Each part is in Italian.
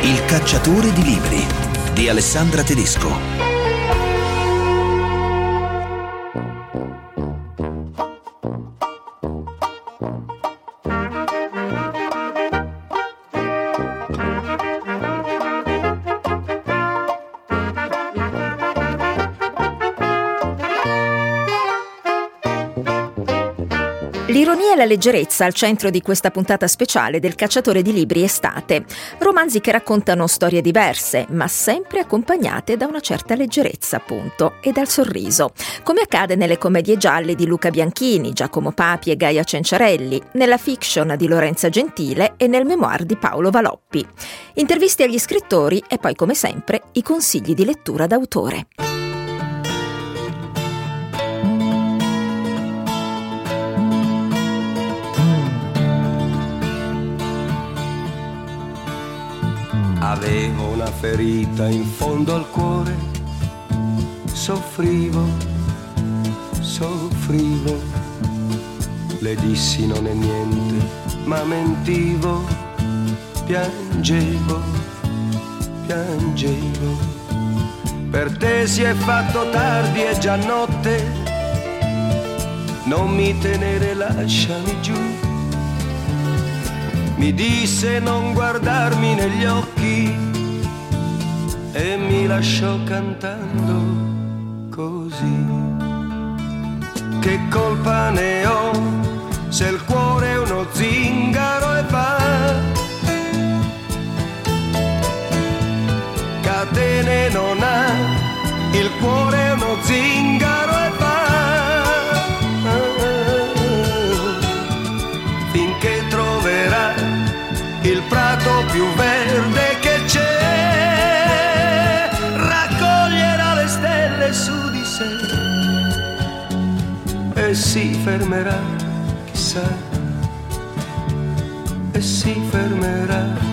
Il cacciatore di libri di Alessandra Tedesco. L'ironia e la leggerezza al centro di questa puntata speciale del Cacciatore di libri estate. Romanzi che raccontano storie diverse, ma sempre accompagnate da una certa leggerezza, appunto, e dal sorriso. Come accade nelle commedie gialle di Luca Bianchini, Giacomo Papi e Gaia Cenciarelli, nella fiction di Lorenza Gentile e nel memoir di Paolo Valoppi. Interviste agli scrittori e poi, come sempre, i consigli di lettura d'autore. Avevo una ferita in fondo al cuore, soffrivo, le dissi non è niente, ma mentivo, piangevo, per te si è fatto tardi, è già notte, non mi tenere, lasciami giù. Mi disse non guardarmi negli occhi e mi lasciò cantando così. Che colpa ne ho se il cuore è uno zingaro e va, catene non ha, il cuore è uno zingaro e va. Finché troverà il prato più verde che c'è, raccoglierà le stelle su di sé e si fermerà, chissà, e si fermerà.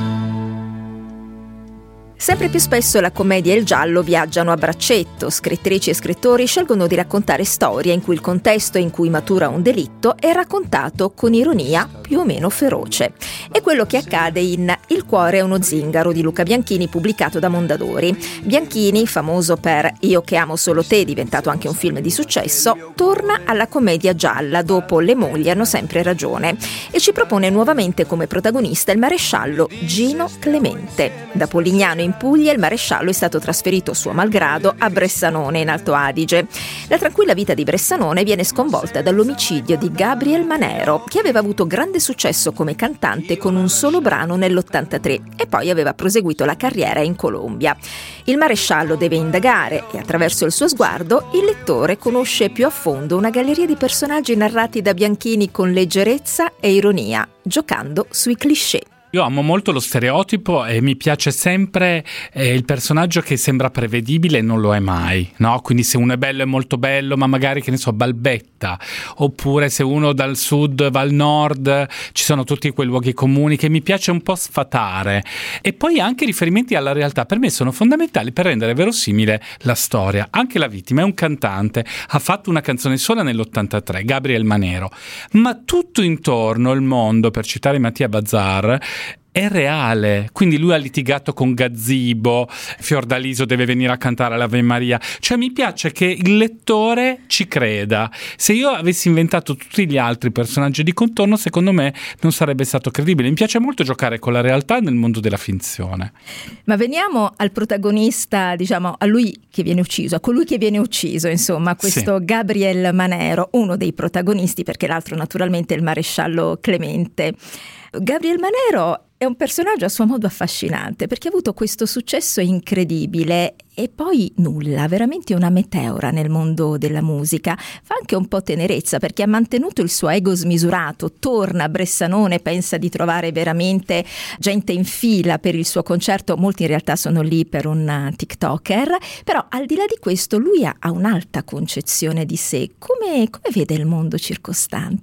Sempre più spesso la commedia e il giallo viaggiano a braccetto. Scrittrici e scrittori scelgono di raccontare storie in cui il contesto in cui matura un delitto è raccontato con ironia più o meno feroce. È quello che accade in Il cuore è uno zingaro di Luca Bianchini, pubblicato da Mondadori. Bianchini, famoso per Io che amo solo te, diventato anche un film di successo, torna alla commedia gialla dopo Le mogli hanno sempre ragione e ci propone nuovamente come protagonista il maresciallo Gino Clemente. Da Polignano in Puglia il maresciallo è stato trasferito suo malgrado a Bressanone in Alto Adige. La tranquilla vita di Bressanone viene sconvolta dall'omicidio di Gabriel Manero, che aveva avuto grande successo come cantante con un solo brano nell'83 e poi aveva proseguito la carriera in Colombia. Il maresciallo deve indagare e attraverso il suo sguardo il lettore conosce più a fondo una galleria di personaggi narrati da Bianchini con leggerezza e ironia, giocando sui cliché. Io amo molto lo stereotipo e mi piace sempre il personaggio che sembra prevedibile e non lo è mai, no? Quindi se uno è bello è molto bello, ma magari, che ne so, balbetta. Oppure se uno dal sud va al nord, ci sono tutti quei luoghi comuni che mi piace un po' sfatare. E poi anche riferimenti alla realtà per me sono fondamentali per rendere verosimile la storia. Anche la vittima è un cantante, ha fatto una canzone sola nell'83, Gabriel Manero, ma tutto intorno il mondo, per citare Mattia Bazzar, è reale. Quindi lui ha litigato con Gazzibo, Fiordaliso deve venire a cantare l'Ave Maria. Cioè mi piace che il lettore ci creda. Se io avessi inventato tutti gli altri personaggi di contorno, secondo me non sarebbe stato credibile. Mi piace molto giocare con la realtà nel mondo della finzione. Ma veniamo al protagonista, diciamo, a lui che viene ucciso, a colui che viene ucciso, insomma, questo sì. Gabriel Manero, uno dei protagonisti, perché l'altro naturalmente è il maresciallo Clemente. Gabriel Manero è un personaggio a suo modo affascinante perché ha avuto questo successo incredibile e poi nulla, veramente una meteora nel mondo della musica. Fa anche un po' tenerezza perché ha mantenuto il suo ego smisurato, torna a Bressanone, pensa di trovare veramente gente in fila per il suo concerto, molti in realtà sono lì per un TikToker, però al di là di questo lui ha un'alta concezione di sé. Come vede il mondo circostante?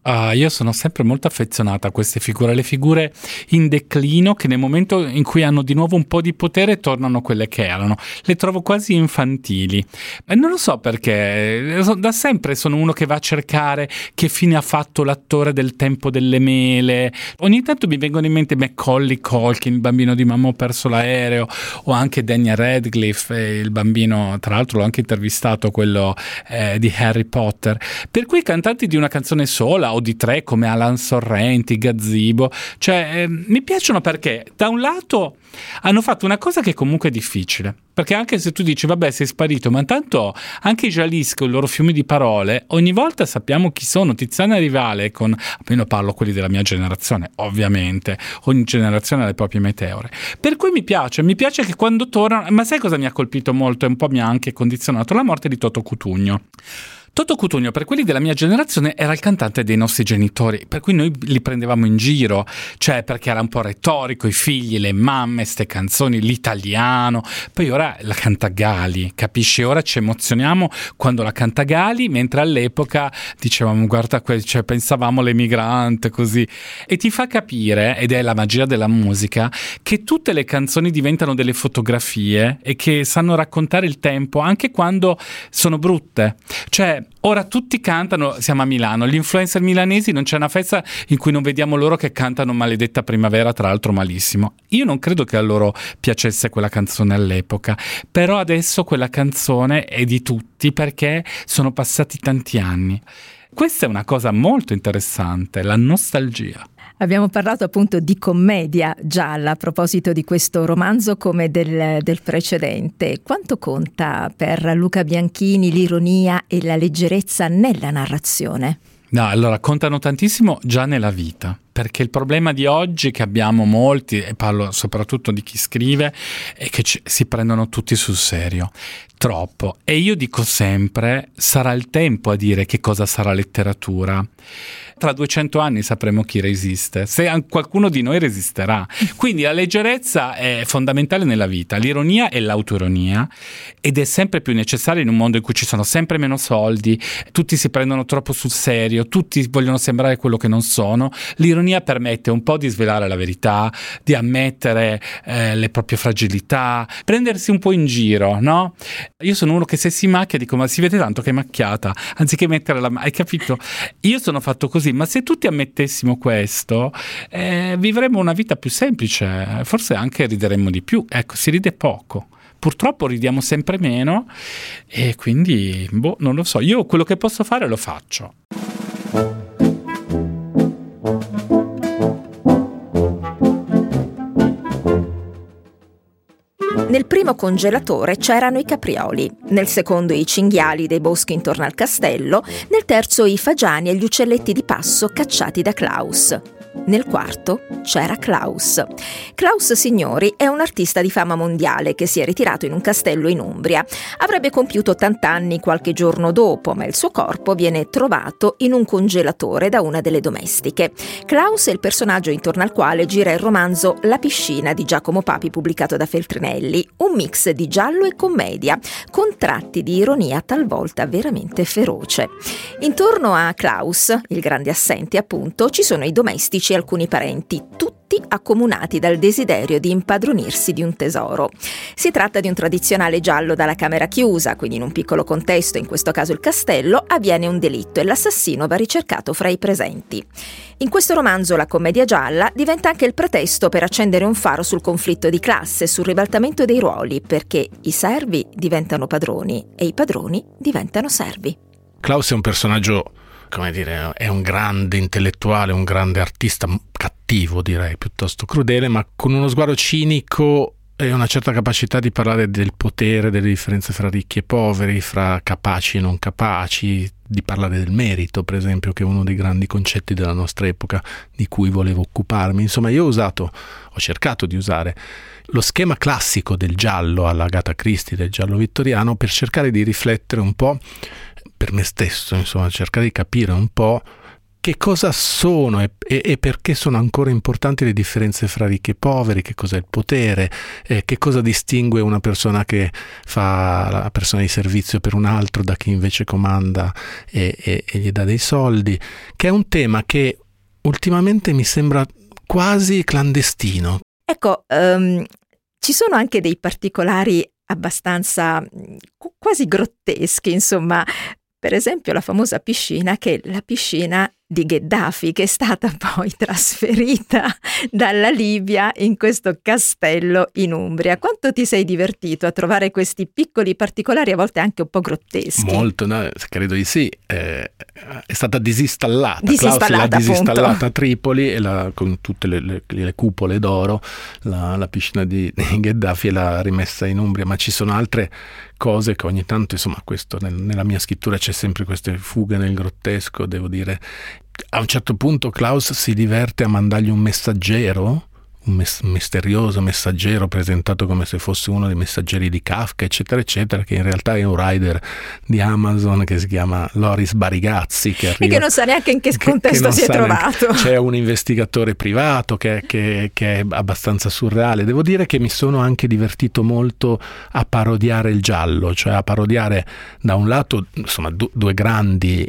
Io sono sempre molto affezionata a queste figure, le figure in declino che nel momento in cui hanno di nuovo un po' di potere tornano quelle che erano. Le trovo quasi infantili e non lo so perché, da sempre sono uno che va a cercare che fine ha fatto l'attore del Tempo delle Mele. Ogni tanto mi vengono in mente Macaulay Culkin, il bambino di Mamma ho perso l'aereo, o anche Daniel Radcliffe, il bambino, tra l'altro l'ho anche intervistato, quello di Harry Potter. Per cui i cantanti di una canzone sola o di 3 come Alan Sorrenti, Gazzibo, cioè mi piacciono perché da un lato hanno fatto una cosa che comunque è difficile, perché anche se tu dici vabbè sei sparito, ma tanto anche i Jalisco, il loro fiume di parole, ogni volta sappiamo chi sono. Tiziana Rivale, con almeno parlo quelli della mia generazione, ovviamente ogni generazione ha le proprie meteore, per cui mi piace che quando tornano. Ma sai cosa mi ha colpito molto e un po' mi ha anche condizionato? La morte di Toto Cutugno. Toto Cutugno, per quelli della mia generazione, era il cantante dei nostri genitori, per cui noi li prendevamo in giro, cioè perché era un po' retorico, i figli, le mamme, ste canzoni, l'italiano. Poi ora la canta Gali, capisci? Ora ci emozioniamo quando la canta Gali, mentre all'epoca dicevamo guarda, cioè pensavamo l'emigrante così. E ti fa capire, ed è la magia della musica, che tutte le canzoni diventano delle fotografie e che sanno raccontare il tempo anche quando sono brutte. Cioè ora tutti cantano, siamo a Milano, gli influencer milanesi, non c'è una festa in cui non vediamo loro che cantano Maledetta Primavera, tra l'altro malissimo. Io non credo che a loro piacesse quella canzone all'epoca, però adesso quella canzone è di tutti perché sono passati tanti anni. Questa è una cosa molto interessante, la nostalgia. Abbiamo parlato appunto di commedia gialla a proposito di questo romanzo come del precedente. Quanto conta per Luca Bianchini l'ironia e la leggerezza nella narrazione? No, allora contano tantissimo già nella vita, perché il problema di oggi che abbiamo molti, e parlo soprattutto di chi scrive, è che si prendono tutti sul serio, troppo. E io dico sempre, sarà il tempo a dire che cosa sarà letteratura. Tra 200 anni sapremo chi resiste, se qualcuno di noi resisterà. Quindi la leggerezza è fondamentale nella vita, l'ironia e l'autoironia, ed è sempre più necessaria in un mondo in cui ci sono sempre meno soldi, tutti si prendono troppo sul serio, tutti vogliono sembrare quello che non sono. L'ironia permette un po' di svelare la verità, di ammettere le proprie fragilità, prendersi un po' in giro, no? Io sono uno che se si macchia dico ma si vede tanto che è macchiata, anziché mettere hai capito? Io sono fatto così, ma se tutti ammettessimo questo vivremmo una vita più semplice, forse anche rideremmo di più. Ecco, si ride poco. Purtroppo ridiamo sempre meno e quindi, non lo so. Io quello che posso fare lo faccio. Nel primo congelatore c'erano i caprioli, nel secondo i cinghiali dei boschi intorno al castello, nel terzo i fagiani e gli uccelletti di passo cacciati da Klaus. Nel quarto c'era Klaus. Klaus Signori è un artista di fama mondiale che si è ritirato in un castello in Umbria. Avrebbe compiuto 80 anni qualche giorno dopo, ma il suo corpo viene trovato in un congelatore da una delle domestiche. Klaus è il personaggio intorno al quale gira il romanzo La piscina di Giacomo Papi, pubblicato da Feltrinelli, un mix di giallo e commedia, con tratti di ironia talvolta veramente feroce. Intorno a Klaus, il grande assente appunto, ci sono i domestici e alcuni parenti, tutti accomunati dal desiderio di impadronirsi di un tesoro. Si tratta di un tradizionale giallo dalla camera chiusa, quindi in un piccolo contesto, in questo caso il castello, avviene un delitto e l'assassino va ricercato fra i presenti. In questo romanzo la commedia gialla diventa anche il pretesto per accendere un faro sul conflitto di classe, sul ribaltamento dei ruoli, perché i servi diventano padroni e i padroni diventano servi. Klaus è un personaggio, come dire, è un grande intellettuale, un grande artista, cattivo direi, piuttosto crudele, ma con uno sguardo cinico e una certa capacità di parlare del potere, delle differenze fra ricchi e poveri, fra capaci e non capaci, di parlare del merito, per esempio, che è uno dei grandi concetti della nostra epoca di cui volevo occuparmi. Insomma, io ho cercato di usare lo schema classico del giallo alla Agatha Christie, del giallo vittoriano, per cercare di riflettere un po' per me stesso, insomma, cercare di capire un po' che cosa sono e perché sono ancora importanti le differenze fra ricchi e poveri, che cos'è il potere, che cosa distingue una persona che fa la persona di servizio per un altro da chi invece comanda e gli dà dei soldi, che è un tema che ultimamente mi sembra quasi clandestino. Ecco, ci sono anche dei particolari abbastanza quasi grotteschi, insomma. Per esempio la famosa piscina, che è la piscina di Gheddafi, che è stata poi trasferita dalla Libia in questo castello in Umbria. Quanto ti sei divertito a trovare questi piccoli particolari, a volte anche un po' grotteschi? Molto, no? Credo di sì. È stata disinstallata. Disinstallata, Klaus l'ha disinstallata appunto. a Tripoli e con tutte le cupole d'oro, la piscina di Gheddafi, e l'ha rimessa in Umbria. Ma ci sono altre cose che ogni tanto, insomma, questo nella mia scrittura c'è sempre queste fughe nel grottesco, devo dire. A un certo punto Klaus si diverte a mandargli un messaggero, un misterioso messaggero presentato come se fosse uno dei messaggeri di Kafka, eccetera eccetera, che in realtà è un rider di Amazon che si chiama Loris Barigazzi, che arriva, e che non sa neanche in che contesto si è trovato. C'è un investigatore privato che è abbastanza surreale. Devo dire che mi sono anche divertito molto a parodiare il giallo, cioè a parodiare da un lato, insomma, due grandi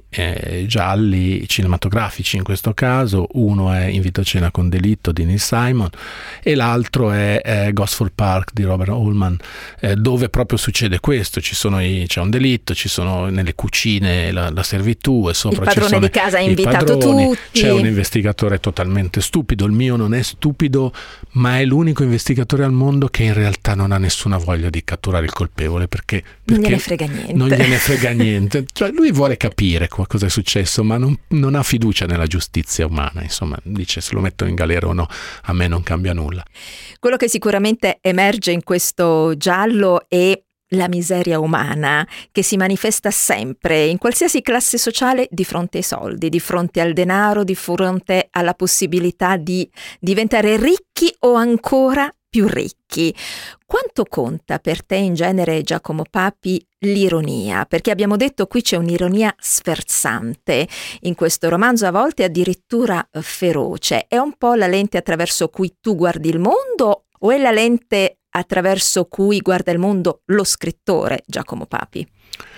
gialli cinematografici in questo caso. Uno è Invito a cena con delitto di Neil Simon e l'altro è Gosford Park di Robert Altman, dove proprio succede questo. C'è un delitto, ci sono nelle cucine la servitù, e sopra il padrone ci sono di casa ha i invitato padroni, tutti. c'è un investigatore totalmente stupido. Il mio non è stupido, ma è l'unico investigatore al mondo che in realtà non ha nessuna voglia di catturare il colpevole, perché non gliene frega niente. Non gliene frega niente. Cioè, lui vuole capire cosa è successo, ma non ha fiducia nella giustizia umana. Insomma, dice: se lo metto in galera o no, a me non cambia nulla. Quello che sicuramente emerge in questo giallo è la miseria umana, che si manifesta sempre, in qualsiasi classe sociale, di fronte ai soldi, di fronte al denaro, di fronte alla possibilità di diventare ricchi o ancora più ricchi. Quanto conta per te in genere, Giacomo Papi, l'ironia? Perché abbiamo detto qui c'è un'ironia sferzante in questo romanzo, a volte addirittura feroce. È un po' la lente attraverso cui tu guardi il mondo, o è la lente attraverso cui guarda il mondo lo scrittore Giacomo Papi?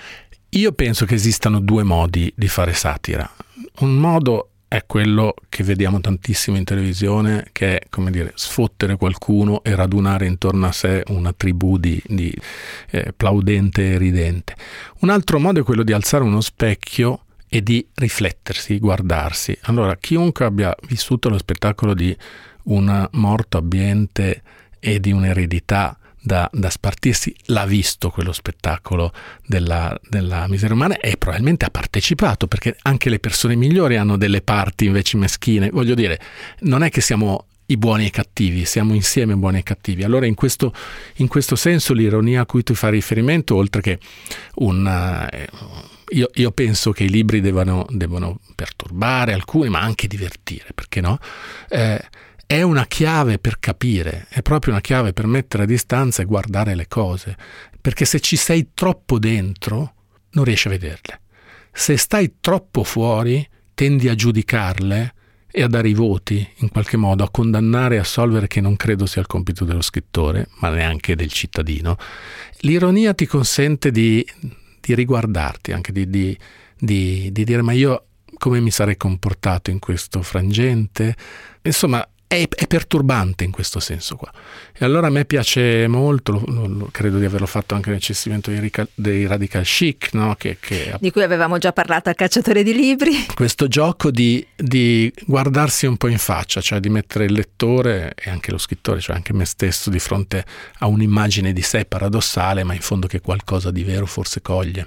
Io penso che esistano due modi di fare satira. Un modo è quello che vediamo tantissimo in televisione, che è, come dire, sfottere qualcuno e radunare intorno a sé una tribù di plaudente e ridente. Un altro modo è quello di alzare uno specchio e di riflettersi, guardarsi. Allora, chiunque abbia vissuto lo spettacolo di un morto abbiente e di un'eredità da spartirsi, l'ha visto quello spettacolo della miseria umana, e probabilmente ha partecipato, perché anche le persone migliori hanno delle parti invece meschine. Voglio dire, non è che siamo i buoni e i cattivi, siamo insieme buoni e cattivi. Allora in questo senso l'ironia a cui tu fai riferimento, oltre che io penso che i libri devono perturbare alcuni, ma anche divertire, perché no? È una chiave per capire, è proprio una chiave per mettere a distanza e guardare le cose, perché se ci sei troppo dentro non riesci a vederle. Se stai troppo fuori tendi a giudicarle e a dare i voti, in qualche modo a condannare e assolvere, che non credo sia il compito dello scrittore, ma neanche del cittadino. L'ironia ti consente di riguardarti, anche di dire: ma io come mi sarei comportato in questo frangente? Insomma, è perturbante in questo senso qua. E allora a me piace molto, credo di averlo fatto anche nel cessimento dei Radical Chic, no? Di cui avevamo già parlato al Cacciatore di Libri. Questo gioco di guardarsi un po' in faccia, cioè di mettere il lettore e anche lo scrittore, cioè anche me stesso, di fronte a un'immagine di sé paradossale, ma in fondo che qualcosa di vero forse coglie.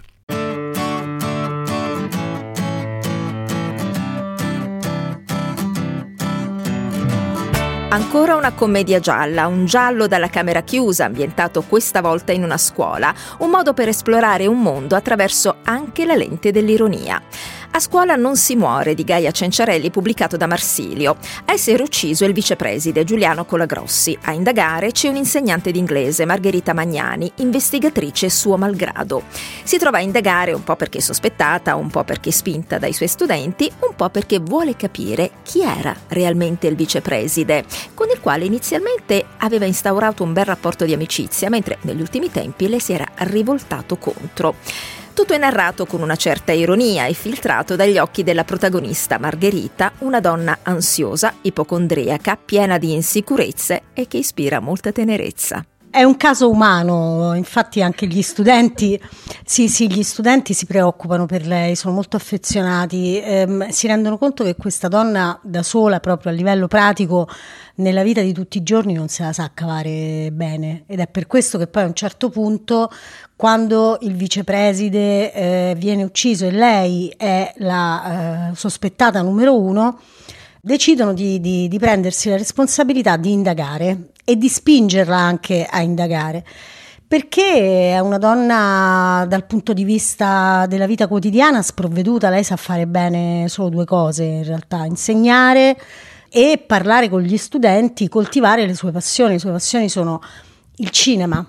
Ancora una commedia gialla, un giallo dalla camera chiusa, ambientato questa volta in una scuola, un modo per esplorare un mondo attraverso anche la lente dell'ironia. A scuola non si muore di Gaia Cenciarelli, pubblicato da Marsilio. A essere ucciso è il vicepreside Giuliano Colagrossi. A indagare c'è un'insegnante d'inglese, Margherita Magnani, investigatrice suo malgrado. Si trova a indagare un po' perché è sospettata, un po' perché è spinta dai suoi studenti, un po' perché vuole capire chi era realmente il vicepreside, con il quale inizialmente aveva instaurato un bel rapporto di amicizia, mentre negli ultimi tempi le si era rivoltato contro. Tutto è narrato con una certa ironia e filtrato dagli occhi della protagonista Margherita, una donna ansiosa, ipocondriaca, piena di insicurezze e che ispira molta tenerezza. È un caso umano, infatti anche gli studenti, gli studenti si preoccupano per lei, sono molto affezionati, si rendono conto che questa donna da sola, proprio a livello pratico, nella vita di tutti i giorni non se la sa cavare bene, ed è per questo che poi a un certo punto, quando il vicepreside viene ucciso e lei è la sospettata numero 1, decidono di prendersi la responsabilità di indagare e di spingerla anche a indagare, perché è una donna dal punto di vista della vita quotidiana sprovveduta. Lei sa fare bene solo 2 cose in realtà: insegnare e parlare con gli studenti, coltivare le sue passioni. Le sue passioni sono il cinema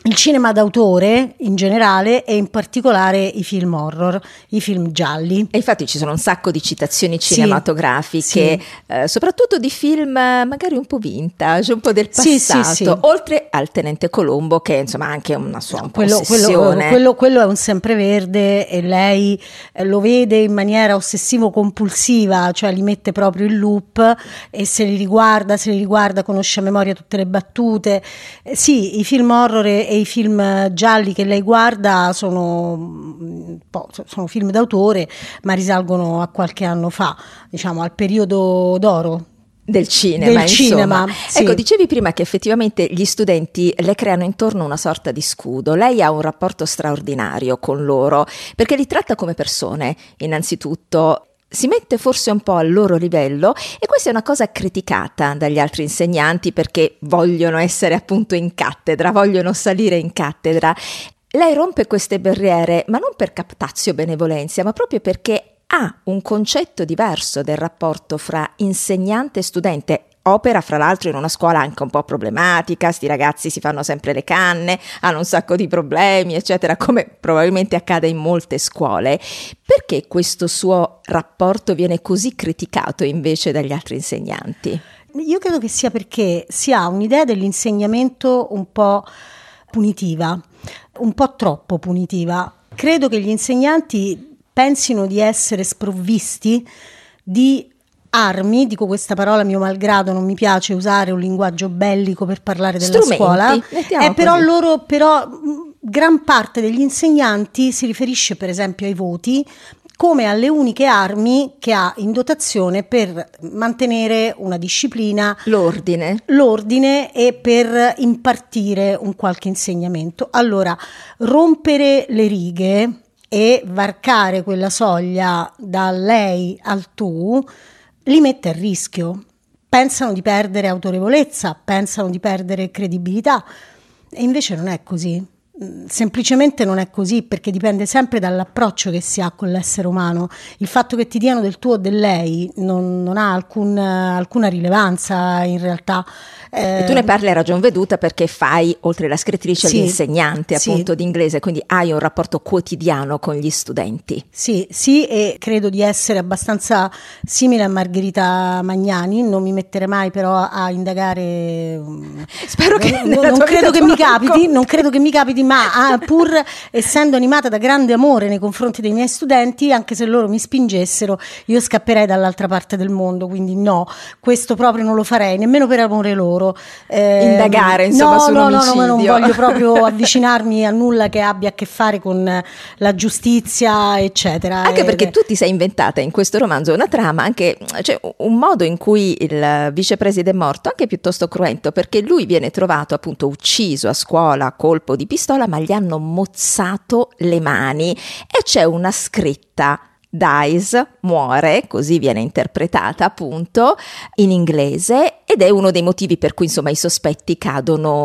d'autore in generale e in particolare i film horror, i film gialli. E infatti ci sono un sacco di citazioni cinematografiche, soprattutto di film magari un po' vintage, un po' del passato, oltre al Tenente Colombo, che insomma anche una sua ossessione. Quello è un sempreverde e lei lo vede in maniera ossessivo-compulsiva, cioè li mette proprio in loop e se li riguarda, conosce a memoria tutte le battute. I film horror e i film gialli che lei guarda sono film d'autore, ma risalgono a qualche anno fa, diciamo al periodo d'oro del cinema. Sì. Ecco, dicevi prima che effettivamente gli studenti le creano intorno una sorta di scudo. Lei ha un rapporto straordinario con loro perché li tratta come persone, innanzitutto. Si mette forse un po' al loro livello e questa è una cosa criticata dagli altri insegnanti perché vogliono essere appunto in cattedra, vogliono salire in cattedra. Lei rompe queste barriere, ma non per captatio benevolenza, ma proprio perché ha un concetto diverso del rapporto fra insegnante e studente. Opera fra l'altro in una scuola anche un po' problematica, sti ragazzi si fanno sempre le canne, hanno un sacco di problemi eccetera, come probabilmente accade in molte scuole. Perché questo suo rapporto viene così criticato invece dagli altri insegnanti? Io credo che sia perché si ha un'idea dell'insegnamento un po' punitiva, un po' troppo punitiva. Credo che gli insegnanti pensino di essere sprovvisti di armi, dico questa parola mio malgrado, non mi piace usare un linguaggio bellico per parlare della scuola, però gran parte degli insegnanti si riferisce per esempio ai voti come alle uniche armi che ha in dotazione per mantenere una disciplina, l'ordine e per impartire un qualche insegnamento. Allora, rompere le righe e varcare quella soglia dal lei al tu li mette a rischio, pensano di perdere autorevolezza, pensano di perdere credibilità e invece non è così, semplicemente non è così, perché dipende sempre dall'approccio che si ha con l'essere umano. Il fatto che ti diano del tu o del lei non ha alcuna rilevanza in realtà. E tu ne parli a ragion veduta perché fai, oltre la scrittrice, l'insegnante appunto di inglese, quindi hai un rapporto quotidiano con gli studenti. Sì, e credo di essere abbastanza simile a Margherita Magnani, non mi metterei mai però a indagare. Spero che non credo che mi capiti, ma pur essendo animata da grande amore nei confronti dei miei studenti, anche se loro mi spingessero, io scapperei dall'altra parte del mondo, quindi no, questo proprio non lo farei, nemmeno per amore loro. Indagare insomma su un omicidio. No, non voglio proprio avvicinarmi a nulla che abbia a che fare con la giustizia eccetera. Anche perché tu ti sei inventata in questo romanzo una trama, anche cioè un modo in cui il vicepreside è morto, anche piuttosto cruento, perché lui viene trovato appunto ucciso a scuola a colpo di pistola, ma gli hanno mozzato le mani e c'è una scritta: dies, muore, così viene interpretata appunto in inglese, ed è uno dei motivi per cui insomma i sospetti cadono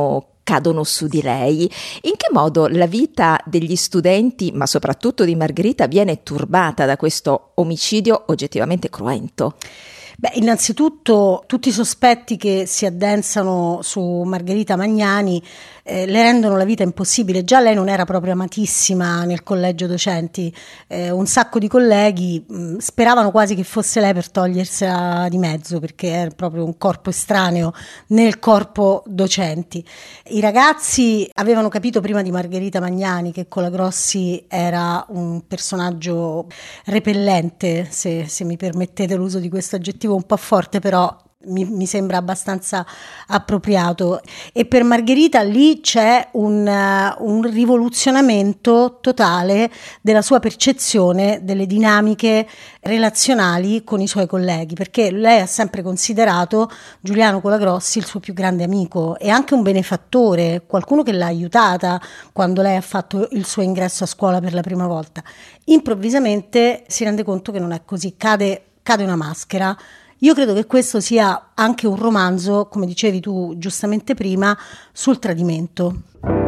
accadono su di lei. In che modo la vita degli studenti, ma soprattutto di Margherita, viene turbata da questo omicidio oggettivamente cruento? Beh, innanzitutto tutti i sospetti che si addensano su Margherita Magnani le rendono la vita impossibile. Già lei non era proprio amatissima nel collegio docenti, un sacco di colleghi speravano quasi che fosse lei per togliersela di mezzo, perché era proprio un corpo estraneo nel corpo docenti. I ragazzi avevano capito prima di Margherita Magnani che Colagrossi era un personaggio repellente, se mi permettete l'uso di questo aggettivo un po' forte, però mi sembra abbastanza appropriato. E per Margherita lì c'è un rivoluzionamento totale della sua percezione delle dinamiche relazionali con i suoi colleghi, perché lei ha sempre considerato Giuliano Colagrossi il suo più grande amico e anche un benefattore, qualcuno che l'ha aiutata quando lei ha fatto il suo ingresso a scuola per la prima volta. Improvvisamente si rende conto che non è così, cade una maschera. Io credo che questo sia anche un romanzo, come dicevi tu giustamente prima, sul tradimento.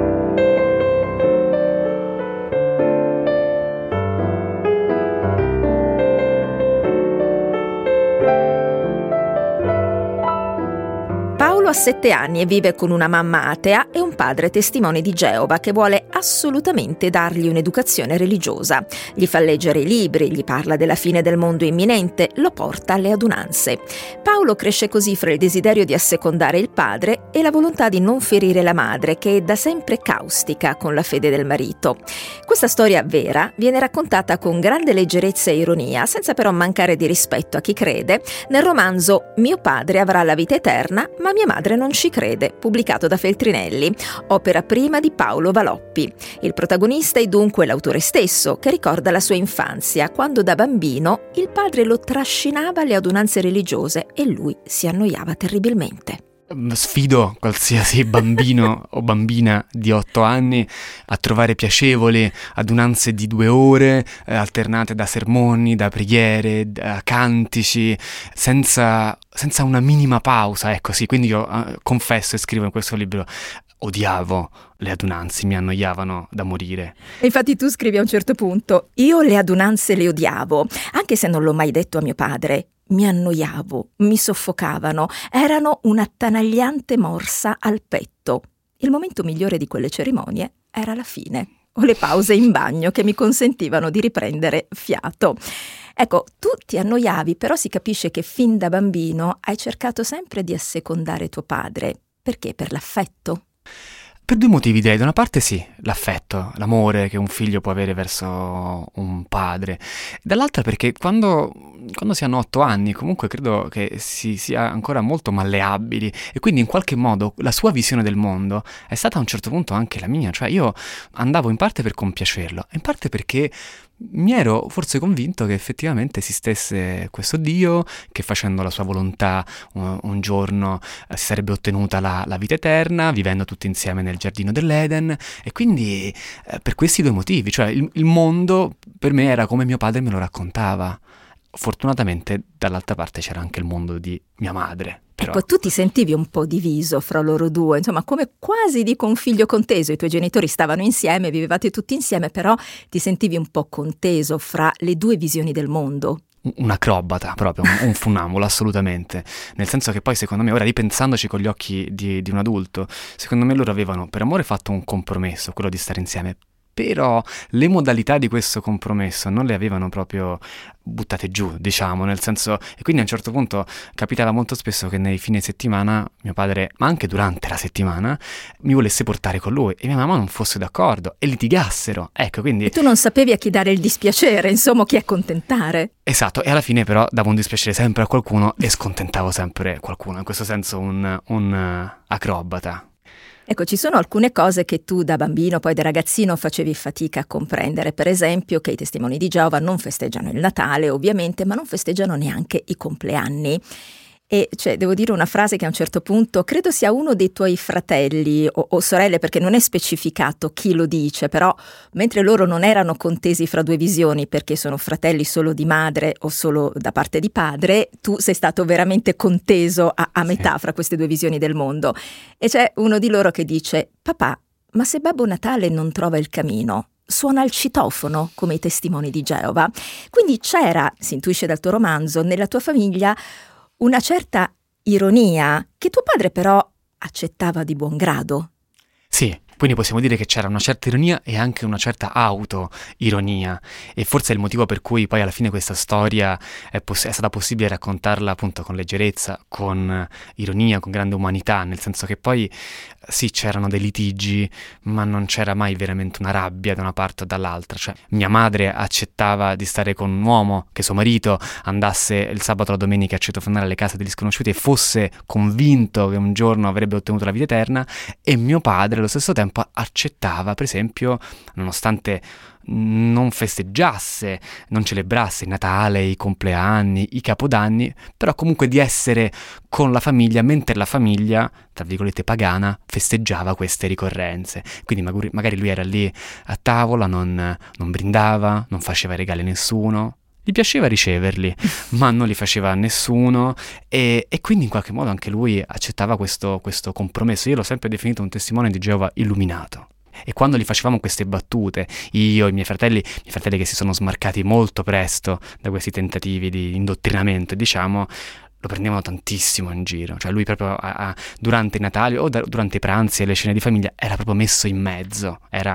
Paolo ha 7 anni e vive con una mamma atea e un padre testimone di Geova che vuole assolutamente dargli un'educazione religiosa. Gli fa leggere i libri, gli parla della fine del mondo imminente, lo porta alle adunanze. Paolo cresce così fra il desiderio di assecondare il padre e la volontà di non ferire la madre, che è da sempre caustica con la fede del marito. Questa storia vera viene raccontata con grande leggerezza e ironia, senza però mancare di rispetto a chi crede, nel romanzo Mio padre avrà la vita eterna, ma mia madre non ci crede, pubblicato da Feltrinelli, opera prima di Paolo Valoppi. Il protagonista è dunque l'autore stesso, che ricorda la sua infanzia, quando da bambino il padre lo trascinava alle adunanze religiose e lui si annoiava terribilmente. Sfido qualsiasi bambino o bambina di 8 anni a trovare piacevoli adunanze di 2 ore, alternate da sermoni, da preghiere, da cantici, senza una minima pausa, ecco sì. Quindi io confesso e scrivo in questo libro, odiavo le adunanze, mi annoiavano da morire. Infatti tu scrivi a un certo punto, io le adunanze le odiavo, anche se non l'ho mai detto a mio padre. Mi annoiavo, mi soffocavano, erano un'attanagliante morsa al petto. Il momento migliore di quelle cerimonie era la fine, o le pause in bagno che mi consentivano di riprendere fiato. Ecco, tu ti annoiavi, però si capisce che fin da bambino hai cercato sempre di assecondare tuo padre. Perché? Per l'affetto? Per 2 motivi direi. Da una parte sì, l'affetto, l'amore che un figlio può avere verso un padre. Dall'altra perché quando si hanno 8 anni comunque credo che si sia ancora molto malleabili e quindi in qualche modo la sua visione del mondo è stata a un certo punto anche la mia. Cioè io andavo in parte per compiacerlo, in parte perché mi ero forse convinto che effettivamente esistesse questo Dio, che facendo la sua volontà un giorno si sarebbe ottenuta la vita eterna, vivendo tutti insieme nel giardino dell'Eden. E quindi per questi 2 motivi, cioè il mondo per me era come mio padre me lo raccontava. Fortunatamente dall'altra parte c'era anche il mondo di mia madre. Però. Ecco, tu ti sentivi un po' diviso fra loro due, insomma come quasi dico un figlio conteso. I tuoi genitori stavano insieme, vivevate tutti insieme, però ti sentivi un po' conteso fra le 2 visioni del mondo. Un acrobata proprio, un funambolo assolutamente, nel senso che poi secondo me, ora ripensandoci con gli occhi di un adulto, secondo me loro avevano per amore fatto un compromesso, quello di stare insieme, però le modalità di questo compromesso non le avevano proprio buttate giù, diciamo, nel senso, e quindi a un certo punto capitava molto spesso che nei fine settimana mio padre, ma anche durante la settimana, mi volesse portare con lui e mia mamma non fosse d'accordo e litigassero, ecco, quindi... E tu non sapevi a chi dare il dispiacere, insomma, chi accontentare. Esatto, e alla fine però davo un dispiacere sempre a qualcuno e scontentavo sempre qualcuno, in questo senso un acrobata. Ecco, ci sono alcune cose che tu da bambino, poi da ragazzino, facevi fatica a comprendere. Per esempio che i testimoni di Geova non festeggiano il Natale, ovviamente, ma non festeggiano neanche i compleanni. E cioè, devo dire una frase che a un certo punto credo sia uno dei tuoi fratelli o sorelle, perché non è specificato chi lo dice, però mentre loro non erano contesi fra due visioni perché sono fratelli solo di madre o solo da parte di padre, tu sei stato veramente conteso a metà fra queste due visioni del mondo. E c'è uno di loro che dice: papà, ma se Babbo Natale non trova il camino, suona il citofono come i testimoni di Geova. Quindi c'era, si intuisce dal tuo romanzo, nella tua famiglia una certa ironia che tuo padre però accettava di buon grado. Sì, quindi possiamo dire che c'era una certa ironia e anche una certa auto-ironia, e forse è il motivo per cui poi alla fine questa storia è stata possibile raccontarla appunto con leggerezza, con ironia, con grande umanità, nel senso che poi sì, c'erano dei litigi, ma non c'era mai veramente una rabbia da una parte o dall'altra. Cioè, mia madre accettava di stare con un uomo, che suo marito andasse il sabato o la domenica a citofonare alle case degli sconosciuti e fosse convinto che un giorno avrebbe ottenuto la vita eterna, e mio padre allo stesso tempo accettava, per esempio, nonostante non festeggiasse, non celebrasse il Natale, i compleanni, i capodanni, però comunque di essere con la famiglia, mentre la famiglia, tra virgolette pagana, festeggiava queste ricorrenze. Quindi magari lui era lì a tavola, non brindava, non faceva regali a nessuno. Gli piaceva riceverli, ma non li faceva a nessuno, e quindi in qualche modo anche lui accettava questo compromesso. Io l'ho sempre definito un testimone di Geova illuminato. E quando gli facevamo queste battute, io e i miei fratelli che si sono smarcati molto presto da questi tentativi di indottrinamento, diciamo, lo prendevano tantissimo in giro. Cioè lui proprio durante i Natali o durante i pranzi e le cene di famiglia era proprio messo in mezzo.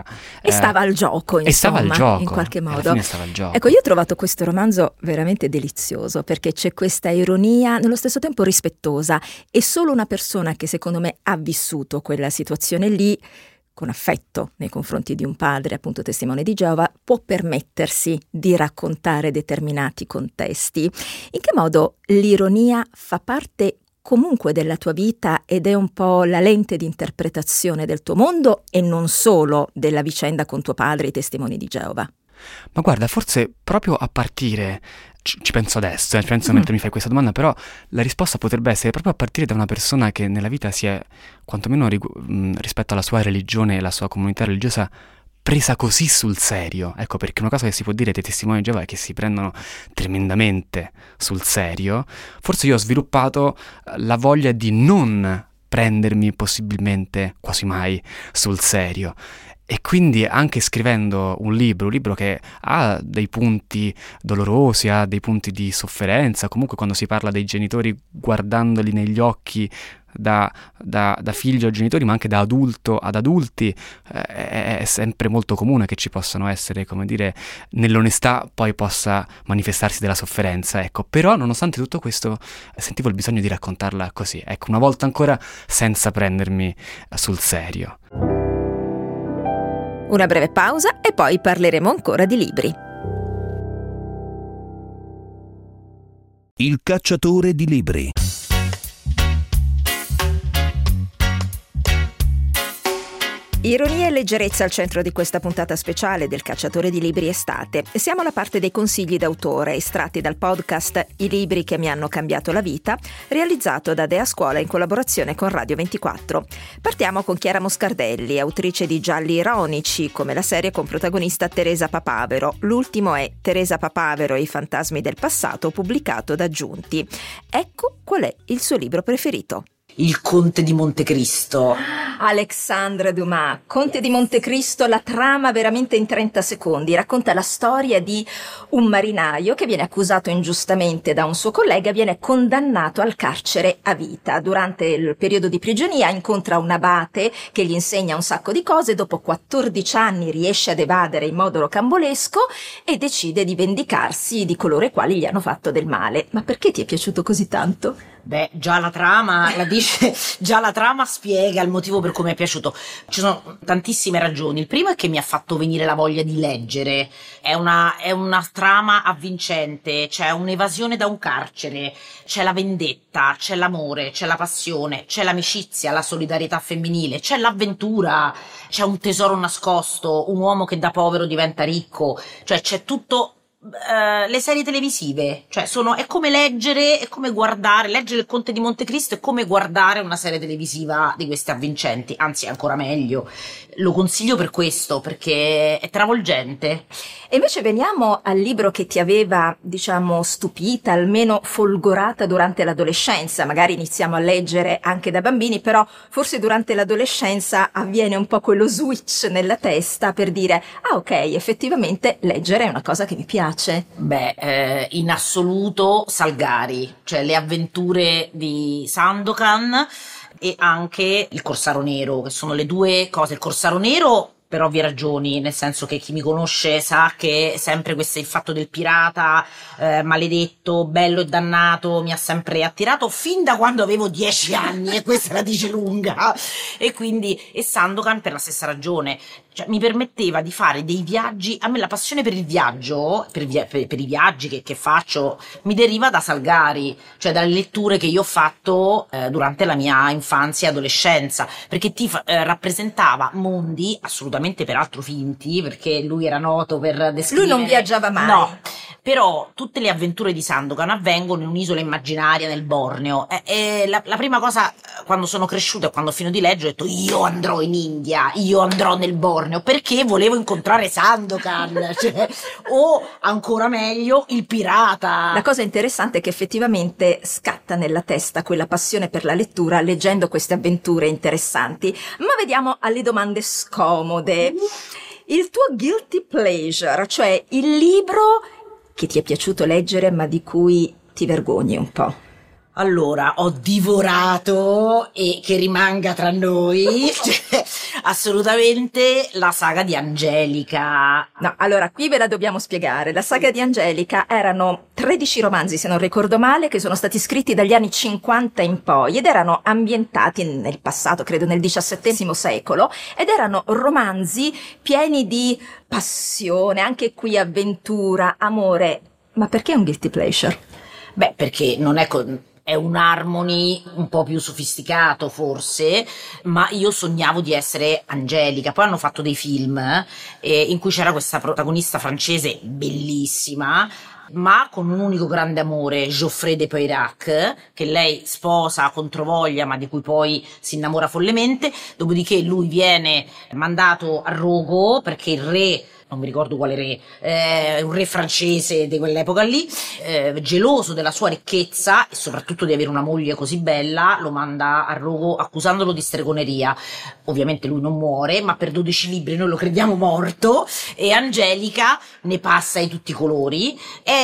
E stava al gioco, insomma, e stava al gioco, in qualche modo. Alla fine stava al gioco. Ecco, io ho trovato questo romanzo veramente delizioso, perché c'è questa ironia nello stesso tempo rispettosa, e solo una persona che secondo me ha vissuto quella situazione lì con affetto nei confronti di un padre, appunto testimone di Geova, può permettersi di raccontare determinati contesti. In che modo l'ironia fa parte comunque della tua vita ed è un po' la lente di interpretazione del tuo mondo e non solo della vicenda con tuo padre e i testimoni di Geova? Ma guarda, forse proprio a partire, ci penso adesso, penso mentre mi fai questa domanda, però la risposta potrebbe essere proprio a partire da una persona che nella vita si è, quantomeno rispetto alla sua religione e la sua comunità religiosa, presa così sul serio. Ecco, perché una cosa che si può dire dei testimoni di Geova è che si prendono tremendamente sul serio. Forse io ho sviluppato la voglia di non prendermi possibilmente quasi mai sul serio. E quindi anche scrivendo un libro che ha dei punti dolorosi, ha dei punti di sofferenza, comunque quando si parla dei genitori guardandoli negli occhi da figlio a genitori, ma anche da adulto ad adulti, è sempre molto comune che ci possano essere, come dire, nell'onestà poi possa manifestarsi della sofferenza, ecco. Però nonostante tutto questo sentivo il bisogno di raccontarla così, ecco, una volta ancora senza prendermi sul serio. Una breve pausa e poi parleremo ancora di libri. Il cacciatore di libri. Ironia e leggerezza al centro di questa puntata speciale del Cacciatore di Libri Estate. Siamo alla parte dei consigli d'autore estratti dal podcast I libri che mi hanno cambiato la vita, realizzato da Dea Scuola in collaborazione con Radio 24. Partiamo con Chiara Moscardelli, autrice di gialli ironici come la serie con protagonista Teresa Papavero. L'ultimo è Teresa Papavero e i fantasmi del passato, pubblicato da Giunti. Ecco qual è il suo libro preferito. Il Conte di Montecristo. Alexandre Dumas, Conte di Montecristo, la trama veramente in 30 secondi. Racconta la storia di un marinaio che viene accusato ingiustamente da un suo collega e viene condannato al carcere a vita. Durante il periodo di prigionia incontra un abate che gli insegna un sacco di cose. Dopo 14 anni riesce ad evadere in modo rocambolesco e decide di vendicarsi di coloro i quali gli hanno fatto del male. Ma perché ti è piaciuto così tanto? Beh, già la trama spiega il motivo per cui mi è piaciuto. Ci sono tantissime ragioni. Il primo è che mi ha fatto venire la voglia di leggere. È una trama avvincente, c'è un'evasione da un carcere, c'è la vendetta, c'è l'amore, c'è la passione, c'è l'amicizia, la solidarietà femminile, c'è l'avventura, c'è un tesoro nascosto, un uomo che da povero diventa ricco, cioè c'è tutto le serie televisive, cioè è come leggere, è come leggere il Conte di Montecristo è come guardare una serie televisiva di queste avvincenti, anzi è ancora meglio. Lo consiglio per questo, perché è travolgente. E invece veniamo al libro che ti aveva, diciamo, stupita, almeno folgorata durante l'adolescenza. Magari iniziamo a leggere anche da bambini, però forse durante l'adolescenza avviene un po' quello switch nella testa per dire: ah, ok, effettivamente leggere è una cosa che mi piace. Beh, in assoluto Salgari, cioè le avventure di Sandokan e anche il Corsaro Nero, che sono le due cose. Il Corsaro Nero per ovvie ragioni, nel senso che chi mi conosce sa che sempre questo, il fatto del pirata maledetto, bello e dannato, mi ha sempre attirato fin da quando avevo 10 anni, e questa la dice lunga. E quindi, e Sandokan per la stessa ragione, cioè mi permetteva di fare dei viaggi. A me la passione per il viaggio, per i viaggi che faccio, mi deriva da Salgari, cioè dalle letture che io ho fatto durante la mia infanzia e adolescenza, perché rappresentava mondi assolutamente peraltro finti, perché lui era noto per descrivere... Lui non viaggiava mai. No, però tutte le avventure di Sandokan avvengono in un'isola immaginaria nel Borneo. E la prima cosa, quando sono cresciuta e quando ho finito di leggere, ho detto: io andrò in India, io andrò nel Borneo, perché volevo incontrare Sandokan, cioè, o ancora meglio il pirata. La cosa interessante è che effettivamente scatta nella testa quella passione per la lettura leggendo queste avventure interessanti. Ma vediamo alle domande scomode. Il tuo guilty pleasure, cioè il libro che ti è piaciuto leggere ma di cui ti vergogni un po'. Allora, ho divorato, e che rimanga tra noi, cioè, assolutamente la saga di Angelica. No, allora qui ve la dobbiamo spiegare. La saga di Angelica erano 13 romanzi, se non ricordo male, che sono stati scritti dagli anni 50 in poi ed erano ambientati nel passato, credo nel XVII secolo, ed erano romanzi pieni di passione, anche qui avventura, amore. Ma perché un guilty pleasure? Beh, perché non è un harmony un po' più sofisticato forse, ma io sognavo di essere Angelica. Poi hanno fatto dei film in cui c'era questa protagonista francese bellissima, ma con un unico grande amore, Geoffrey de Peyrac, che lei sposa controvoglia ma di cui poi si innamora follemente. Dopodiché lui viene mandato a rogo perché il re, non mi ricordo quale re, un re francese di quell'epoca lì, geloso della sua ricchezza e soprattutto di avere una moglie così bella, lo manda a rogo accusandolo di stregoneria. Ovviamente lui non muore, ma per 12 libri noi lo crediamo morto, e Angelica ne passa di tutti i colori.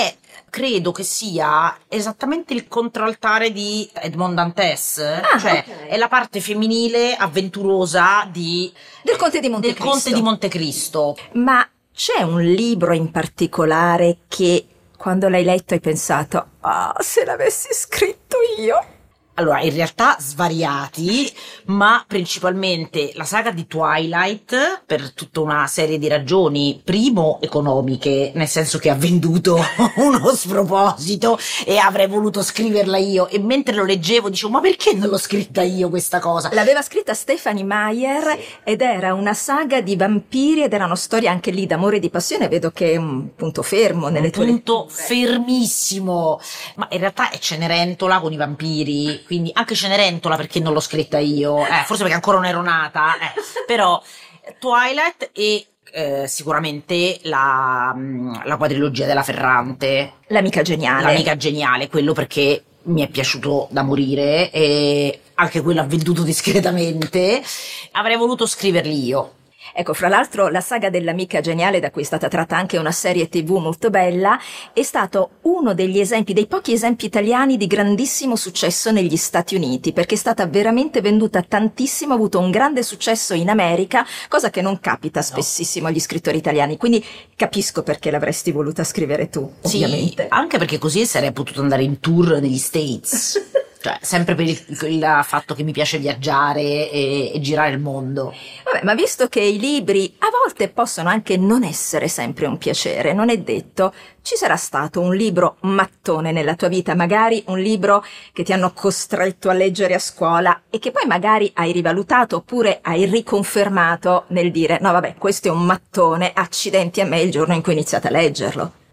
Credo che sia esattamente il contraltare di Edmond Dantes, cioè okay, è la parte femminile avventurosa del Conte di Montecristo. Ma c'è un libro in particolare che quando l'hai letto hai pensato: ah, se l'avessi scritto io? Allora, in realtà svariati, ma principalmente la saga di Twilight, per tutta una serie di ragioni. Primo, economiche, nel senso che ha venduto uno sproposito e avrei voluto scriverla io, e mentre lo leggevo dicevo: ma perché non l'ho scritta io questa cosa? L'aveva scritta Stephanie Meyer, sì, ed era una saga di vampiri ed era una storia anche lì d'amore e di passione. Vedo che è un punto fermo nelle tue letture. Un punto fermissimo, ma in realtà è Cenerentola con i vampiri, quindi anche Cenerentola perché non l'ho scritta io, forse perché ancora non ero nata, però Twilight e sicuramente la quadrilogia della Ferrante, L'amica geniale, quello perché mi è piaciuto da morire, e anche quello ha venduto discretamente. Avrei voluto scriverli io. Ecco, fra l'altro la saga dell'amica geniale, da cui è stata tratta anche una serie TV molto bella, è stato uno degli esempi, dei pochi esempi italiani di grandissimo successo negli Stati Uniti, perché è stata veramente venduta tantissimo, ha avuto un grande successo in America, cosa che non capita spessissimo agli scrittori italiani, quindi capisco perché l'avresti voluta scrivere tu, ovviamente. Sì, anche perché così sarei potuto andare in tour negli States. Cioè, sempre per il fatto che mi piace viaggiare e girare il mondo. Vabbè, ma visto che i libri a volte possono anche non essere sempre un piacere, non è detto, ci sarà stato un libro mattone nella tua vita, magari un libro che ti hanno costretto a leggere a scuola e che poi magari hai rivalutato oppure hai riconfermato nel dire: no vabbè, questo è un mattone, accidenti a me il giorno in cui ho iniziato a leggerlo.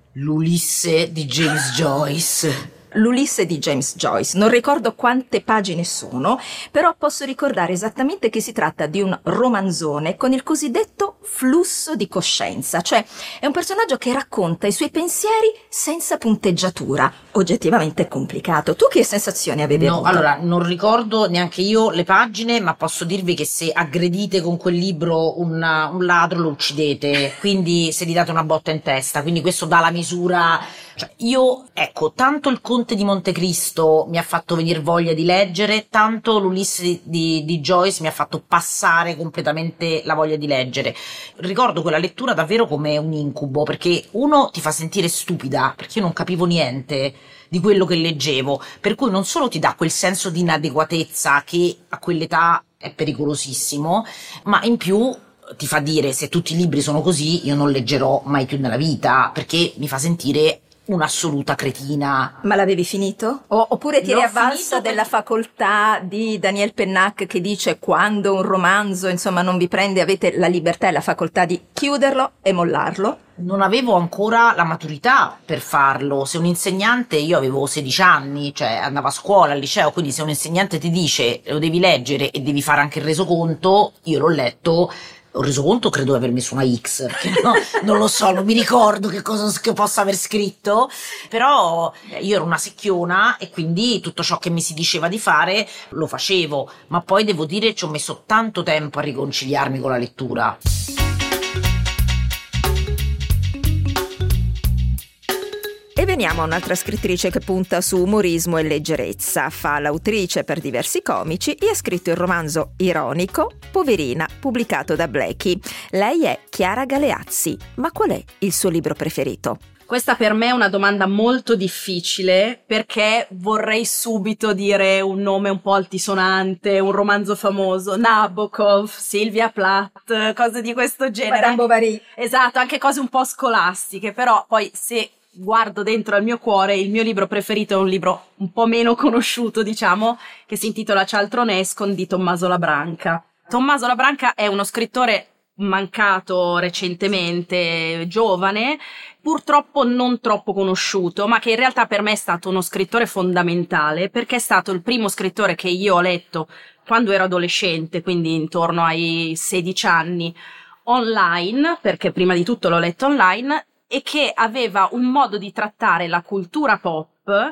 L'Ulisse di James Joyce. L'Ulisse di James Joyce. Non ricordo quante pagine sono, però posso ricordare esattamente che si tratta di un romanzone con il cosiddetto flusso di coscienza, cioè è un personaggio che racconta i suoi pensieri senza punteggiatura, oggettivamente complicato. Tu che sensazioni avevi No, avuto? allora, non ricordo neanche io le pagine, ma posso dirvi che se aggredite con quel libro un ladro lo uccidete, quindi se gli date una botta in testa, quindi questo dà la misura. Cioè, io, ecco, tanto il Conte di Montecristo mi ha fatto venire voglia di leggere, tanto l'Ulisse di Joyce mi ha fatto passare completamente la voglia di leggere. Ricordo quella lettura davvero come un incubo, perché uno ti fa sentire stupida, perché io non capivo niente di quello che leggevo, per cui non solo ti dà quel senso di inadeguatezza che a quell'età è pericolosissimo, ma in più ti fa dire: se tutti i libri sono così io non leggerò mai più nella vita, perché mi fa sentire un'assoluta cretina. Ma l'avevi finito? Oppure ti eri L'ho avvalsa finito della facoltà di Daniel Pennac che dice: quando un romanzo, insomma, non vi prende, avete la libertà e la facoltà di chiuderlo e mollarlo? Non avevo ancora la maturità per farlo. Se un insegnante, io avevo 16 anni, cioè andavo a scuola, al liceo, quindi se un insegnante ti dice lo devi leggere e devi fare anche il resoconto, io l'ho letto. Ho reso conto, credo di aver messo una X, perché no, non lo so, non mi ricordo che cosa che possa aver scritto, però io ero una secchiona e quindi tutto ciò che mi si diceva di fare lo facevo, ma poi devo dire ci ho messo tanto tempo a riconciliarmi con la lettura. E veniamo a un'altra scrittrice che punta su umorismo e leggerezza. Fa l'autrice per diversi comici e ha scritto il romanzo ironico Poverina, pubblicato da Blackie. Lei è Chiara Galeazzi. Ma qual è il suo libro preferito? Questa per me è una domanda molto difficile, perché vorrei subito dire un nome un po' altisonante, un romanzo famoso, Nabokov, Sylvia Plath, cose di questo genere. Madame Bovary. Esatto, anche cose un po' scolastiche, però poi se guardo dentro al mio cuore, il mio libro preferito è un libro un po' meno conosciuto, diciamo, che si intitola Cialtronescon di Tommaso Labranca. Tommaso Labranca è uno scrittore mancato recentemente, giovane, purtroppo non troppo conosciuto, ma che in realtà per me è stato uno scrittore fondamentale, perché è stato il primo scrittore che io ho letto quando ero adolescente, quindi intorno ai 16 anni, online, perché prima di tutto l'ho letto online, e che aveva un modo di trattare la cultura pop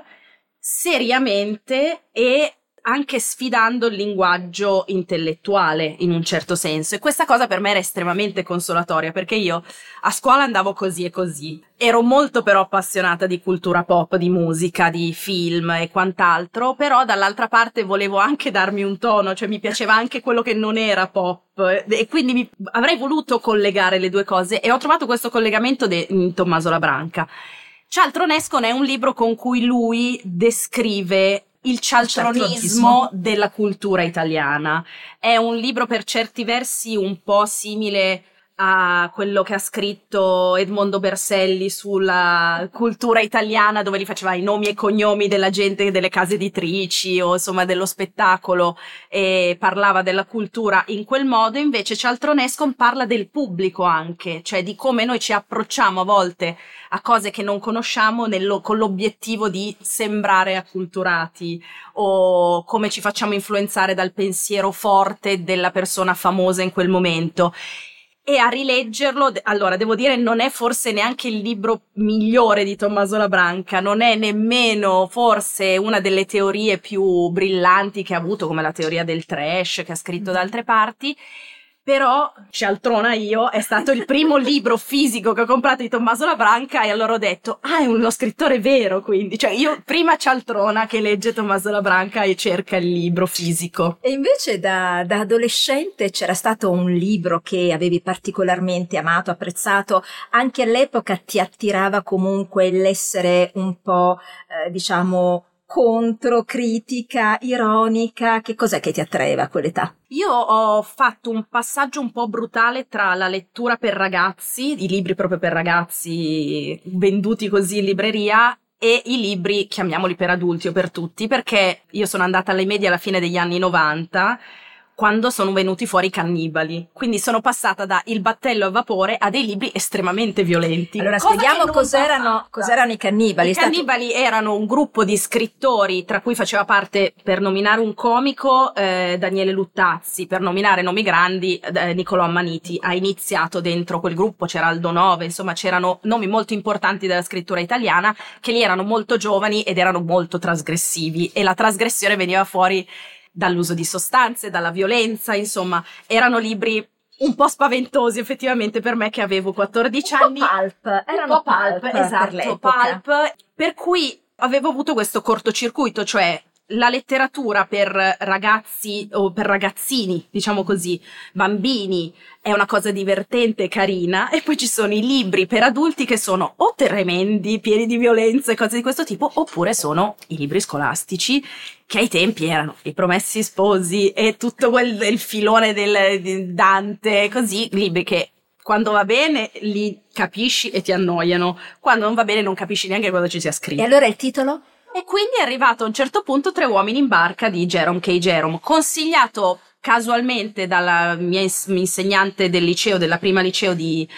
seriamente e anche sfidando il linguaggio intellettuale in un certo senso, e questa cosa per me era estremamente consolatoria, perché io a scuola andavo così e così, ero molto però appassionata di cultura pop, di musica, di film e quant'altro, però dall'altra parte volevo anche darmi un tono, cioè mi piaceva anche quello che non era pop, e quindi avrei voluto collegare le due cose, e ho trovato questo collegamento in Tommaso Labranca. Cialtronescon è un libro con cui lui descrive il cialtronismo della cultura italiana. È un libro per certi versi un po' simile a quello che ha scritto Edmondo Berselli sulla cultura italiana, dove gli faceva i nomi e cognomi della gente delle case editrici o insomma dello spettacolo, e parlava della cultura in quel modo. Invece Cialtronescon parla del pubblico anche, cioè di come noi ci approcciamo a volte a cose che non conosciamo con l'obiettivo di sembrare acculturati, o come ci facciamo influenzare dal pensiero forte della persona famosa in quel momento. E a rileggerlo, allora devo dire, non è forse neanche il libro migliore di Tommaso Labranca, non è nemmeno forse una delle teorie più brillanti che ha avuto, come la teoria del trash che ha scritto da altre parti, però Cialtrona io è stato il primo libro fisico che ho comprato di Tommaso Labranca, e allora ho detto: ah, è uno scrittore vero, quindi, cioè io prima Cialtrona che legge Tommaso Labranca e cerca il libro fisico. E invece da adolescente c'era stato un libro che avevi particolarmente amato, apprezzato, anche all'epoca ti attirava comunque l'essere un po', diciamo, controcritica, ironica? Che cos'è che ti attraeva a quell'età? Io ho fatto un passaggio un po' brutale tra la lettura per ragazzi, i libri proprio per ragazzi venduti così in libreria, e i libri, chiamiamoli per adulti o per tutti, perché io sono andata alle medie alla fine degli anni 90, quando sono venuti fuori i cannibali. Quindi sono passata da Il battello a vapore a dei libri estremamente violenti. Allora spieghiamo cos'erano i cannibali. I cannibali erano un gruppo di scrittori, tra cui faceva parte, per nominare un comico, Daniele Luttazzi, per nominare nomi grandi, Niccolò Ammaniti. Ha iniziato dentro quel gruppo, c'era Aldo Nove, insomma c'erano nomi molto importanti della scrittura italiana che lì erano molto giovani ed erano molto trasgressivi, e la trasgressione veniva fuori dall'uso di sostanze, dalla violenza, insomma, erano libri un po' spaventosi effettivamente per me che avevo 14 anni. Erano pulp, esatto, pulp, per cui avevo avuto questo cortocircuito, cioè la letteratura per ragazzi o per ragazzini, diciamo così, bambini, è una cosa divertente e carina, e poi ci sono i libri per adulti che sono o tremendi, pieni di violenza e cose di questo tipo, oppure sono i libri scolastici che ai tempi erano I Promessi Sposi e tutto il filone di Dante, così, libri che quando va bene li capisci e ti annoiano, quando non va bene non capisci neanche cosa ci sia scritto. E allora il titolo? E quindi è arrivato a un certo punto Tre uomini in barca di Jerome K. Jerome, consigliato casualmente dalla mia insegnante del liceo, della prima liceo di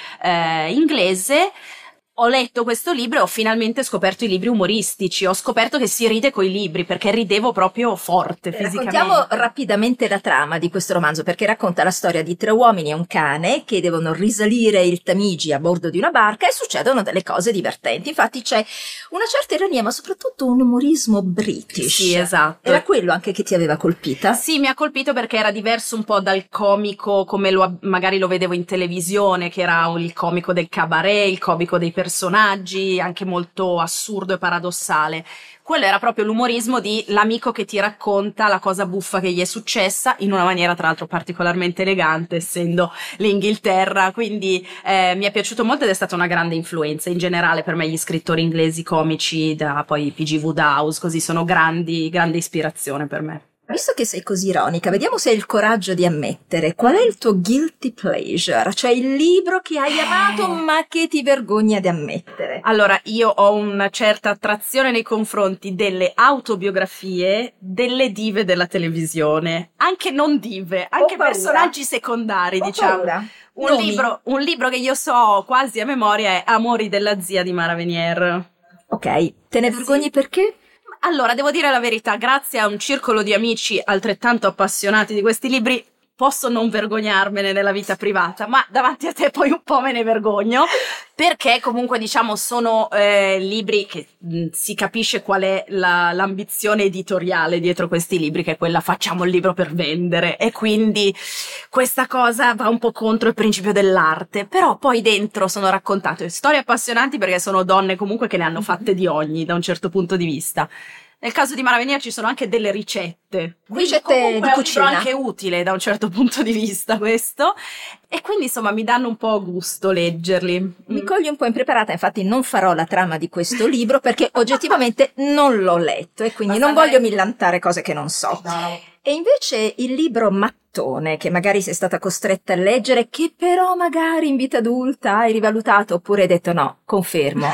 inglese. Ho letto questo libro e ho finalmente scoperto i libri umoristici, ho scoperto che si ride coi libri, perché ridevo proprio forte fisicamente. Raccontiamo rapidamente la trama di questo romanzo, perché racconta la storia di tre uomini e un cane che devono risalire il Tamigi a bordo di una barca e succedono delle cose divertenti. Infatti c'è una certa ironia, ma soprattutto un umorismo british. Sì, esatto. Era quello anche che ti aveva colpita? Sì, mi ha colpito perché era diverso un po' dal comico come magari lo vedevo in televisione, che era il comico del cabaret, il comico dei personaggi, anche molto assurdo e paradossale. Quello era proprio l'umorismo di l'amico che ti racconta la cosa buffa che gli è successa, in una maniera tra l'altro particolarmente elegante, essendo l'Inghilterra, quindi mi è piaciuto molto ed è stata una grande influenza. In generale per me gli scrittori inglesi comici, da poi P.G. Wodehouse, così, sono grande ispirazione per me. Visto che sei così ironica, vediamo se hai il coraggio di ammettere qual è il tuo guilty pleasure, cioè il libro che hai amato ma che ti vergogna di ammettere. Allora, io ho una certa attrazione nei confronti delle autobiografie delle dive della televisione, anche non dive, anche personaggi secondari, diciamo. Un libro che io so quasi a memoria è Amori della zia di Mara Venier. Ok, te ne vergogni perché? Allora, devo dire la verità, grazie a un circolo di amici altrettanto appassionati di questi libri posso non vergognarmene nella vita privata, ma davanti a te poi un po' me ne vergogno, perché comunque diciamo sono libri che si capisce qual è l'ambizione editoriale dietro questi libri, che è quella facciamo il libro per vendere, e quindi questa cosa va un po' contro il principio dell'arte, però poi dentro sono raccontate storie appassionanti perché sono donne comunque che ne hanno fatte di ogni da un certo punto di vista. Nel caso di Mara Venier ci sono anche delle ricette di cucina, anche utile da un certo punto di vista questo, e quindi insomma mi danno un po' gusto leggerli. Mi cogli un po' impreparata, infatti non farò la trama di questo libro perché oggettivamente non l'ho letto e quindi non voglio millantare cose che non so. No. E invece il libro mattone che magari sei stata costretta a leggere, che però magari in vita adulta hai rivalutato oppure hai detto no, confermo,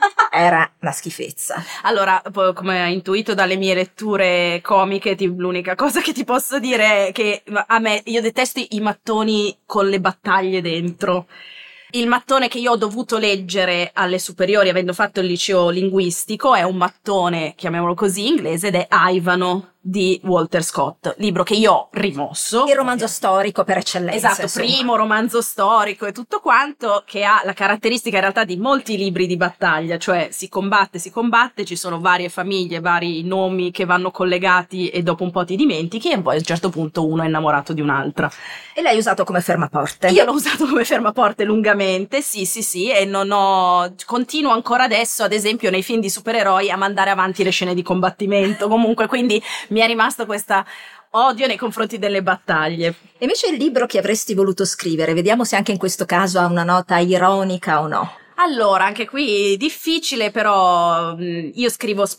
era una schifezza. Allora, come hai intuito dalle mie letture comiche, l'unica cosa che ti posso dire è che io detesto i mattoni con le battaglie dentro. Il mattone che io ho dovuto leggere alle superiori, avendo fatto il liceo linguistico, è un mattone, chiamiamolo così, inglese, ed è Ivano di Walter Scott, libro che io ho rimosso. Il romanzo storico per eccellenza. Esatto, insomma. Primo romanzo storico e tutto quanto, che ha la caratteristica in realtà di molti libri di battaglia, cioè si combatte, ci sono varie famiglie, vari nomi che vanno collegati e dopo un po' ti dimentichi e poi a un certo punto uno è innamorato di un'altra. E l'hai usato come fermaporte? Io l'ho usato come fermaporte lungamente, sì, e continuo ancora adesso, ad esempio nei film di supereroi, a mandare avanti le scene di combattimento, comunque, quindi mi è rimasto questa odio nei confronti delle battaglie. E invece il libro che avresti voluto scrivere, vediamo se anche in questo caso ha una nota ironica o no. Allora, anche qui difficile, però io scrivo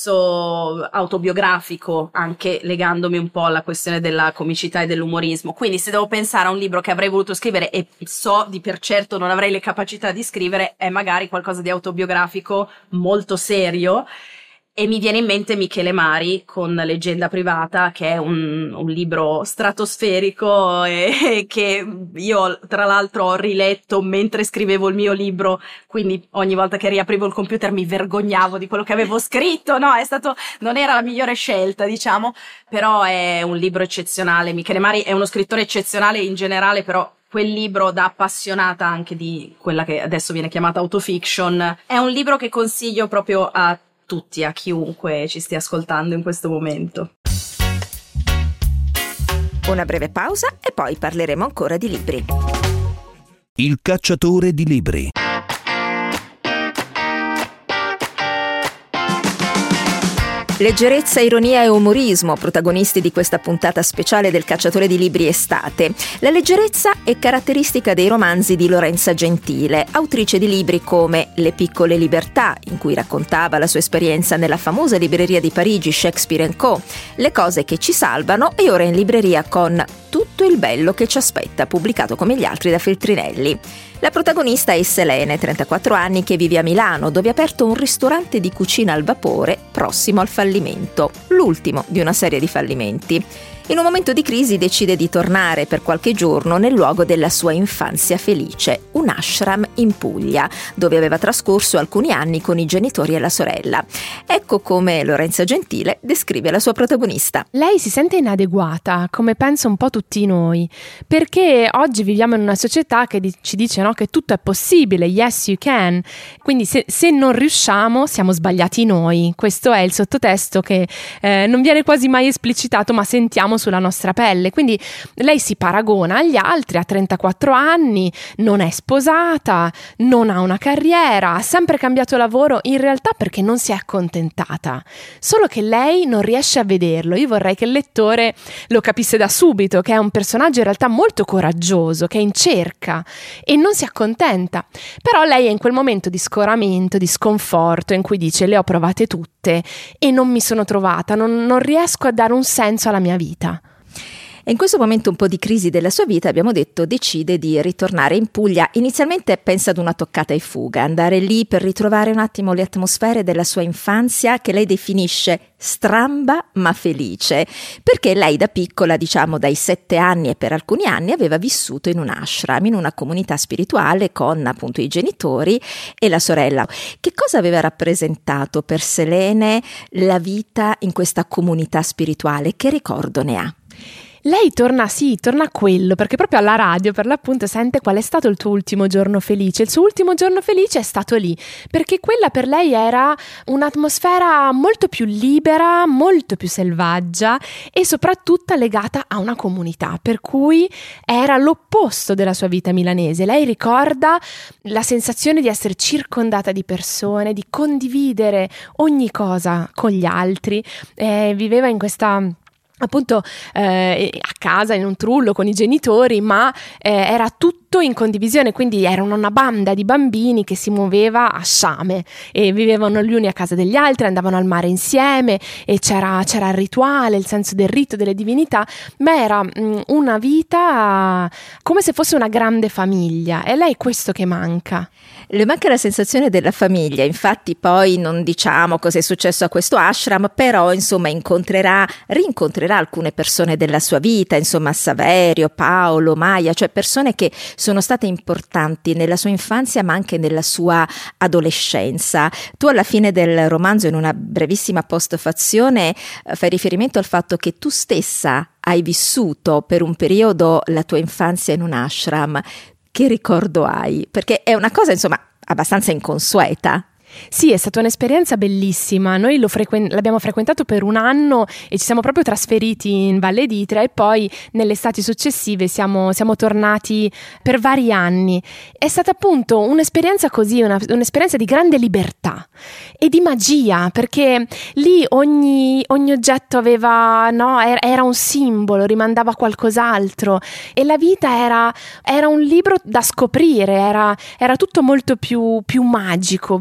spesso autobiografico, anche legandomi un po' alla questione della comicità e dell'umorismo, quindi se devo pensare a un libro che avrei voluto scrivere e so di per certo non avrei le capacità di scrivere, è magari qualcosa di autobiografico molto serio. E mi viene in mente Michele Mari con Leggenda privata, che è un libro stratosferico e che io tra l'altro ho riletto mentre scrivevo il mio libro, quindi ogni volta che riaprivo il computer mi vergognavo di quello che avevo scritto. No, non era la migliore scelta, diciamo, però è un libro eccezionale. Michele Mari è uno scrittore eccezionale in generale, però quel libro, da appassionata anche di quella che adesso viene chiamata autofiction, è un libro che consiglio proprio a tutti, a chiunque ci stia ascoltando in questo momento. Una breve pausa e poi parleremo ancora di libri. Il cacciatore di libri. Leggerezza, ironia e umorismo, protagonisti di questa puntata speciale del Cacciatore di libri estate. La leggerezza è caratteristica dei romanzi di Lorenza Gentile, autrice di libri come Le piccole libertà, in cui raccontava la sua esperienza nella famosa libreria di Parigi Shakespeare & Co., Le cose che ci salvano e ora in libreria con Tutto il bello che ci aspetta, pubblicato come gli altri da Feltrinelli. La protagonista è Selene, 34 anni, che vive a Milano, dove ha aperto un ristorante di cucina al vapore prossimo al fallimento, l'ultimo di una serie di fallimenti. In un momento di crisi decide di tornare per qualche giorno nel luogo della sua infanzia felice, un ashram in Puglia, dove aveva trascorso alcuni anni con i genitori e la sorella. Ecco come Lorenza Gentile descrive la sua protagonista. Lei si sente inadeguata, come penso un po' tutti noi, perché oggi viviamo in una società che ci dice, no, che tutto è possibile, yes you can, quindi se non riusciamo siamo sbagliati noi. Questo è il sottotesto che non viene quasi mai esplicitato, ma sentiamo sulla nostra pelle. Quindi lei si paragona agli altri, ha 34 anni, non è sposata, non ha una carriera, ha sempre cambiato lavoro, in realtà perché non si è accontentata, solo che lei non riesce a vederlo. Io vorrei che il lettore lo capisse da subito, che è un personaggio in realtà molto coraggioso, che è in cerca e non si accontenta. Però lei è in quel momento di scoramento, di sconforto, in cui dice: le ho provate tutte e non mi sono trovata, non riesco a dare un senso alla mia vita. E in questo momento un po' di crisi della sua vita, abbiamo detto, decide di ritornare in Puglia. Inizialmente pensa ad una toccata e fuga, andare lì per ritrovare un attimo le atmosfere della sua infanzia, che lei definisce stramba ma felice, perché lei da piccola, diciamo dai 7 anni e per alcuni anni, aveva vissuto in un ashram, in una comunità spirituale con appunto i genitori e la sorella. Che cosa aveva rappresentato per Selene la vita in questa comunità spirituale? Che ricordo ne ha? Lei torna a quello, perché proprio alla radio per l'appunto sente qual è stato il tuo ultimo giorno felice. Il suo ultimo giorno felice è stato lì, perché quella per lei era un'atmosfera molto più libera, molto più selvaggia e soprattutto legata a una comunità, per cui era l'opposto della sua vita milanese. Lei ricorda la sensazione di essere circondata di persone, di condividere ogni cosa con gli altri, viveva in questa... appunto a casa in un trullo con i genitori, ma era tutto in condivisione, quindi era una banda di bambini che si muoveva a sciame e vivevano gli uni a casa degli altri, andavano al mare insieme e c'era il rituale, il senso del rito, delle divinità, ma era una vita come se fosse una grande famiglia. E lei questo che manca. Le manca la sensazione della famiglia, infatti poi non diciamo cosa è successo a questo ashram, però insomma rincontrerà alcune persone della sua vita, insomma Saverio, Paolo, Maia, cioè persone che sono state importanti nella sua infanzia ma anche nella sua adolescenza. Tu alla fine del romanzo, in una brevissima postfazione, fai riferimento al fatto che tu stessa hai vissuto per un periodo la tua infanzia in un ashram. Che ricordo hai? Perché è una cosa, insomma, abbastanza inconsueta. Sì, è stata un'esperienza bellissima. Noi l'abbiamo frequentato per un anno e ci siamo proprio trasferiti in Valle d'Itria e poi nelle estati successive siamo tornati per vari anni. È stata appunto un'esperienza così, un'esperienza di grande libertà e di magia, perché lì ogni oggetto aveva, no, era un simbolo, rimandava a qualcos'altro e la vita era un libro da scoprire, era tutto molto più magico, vissuto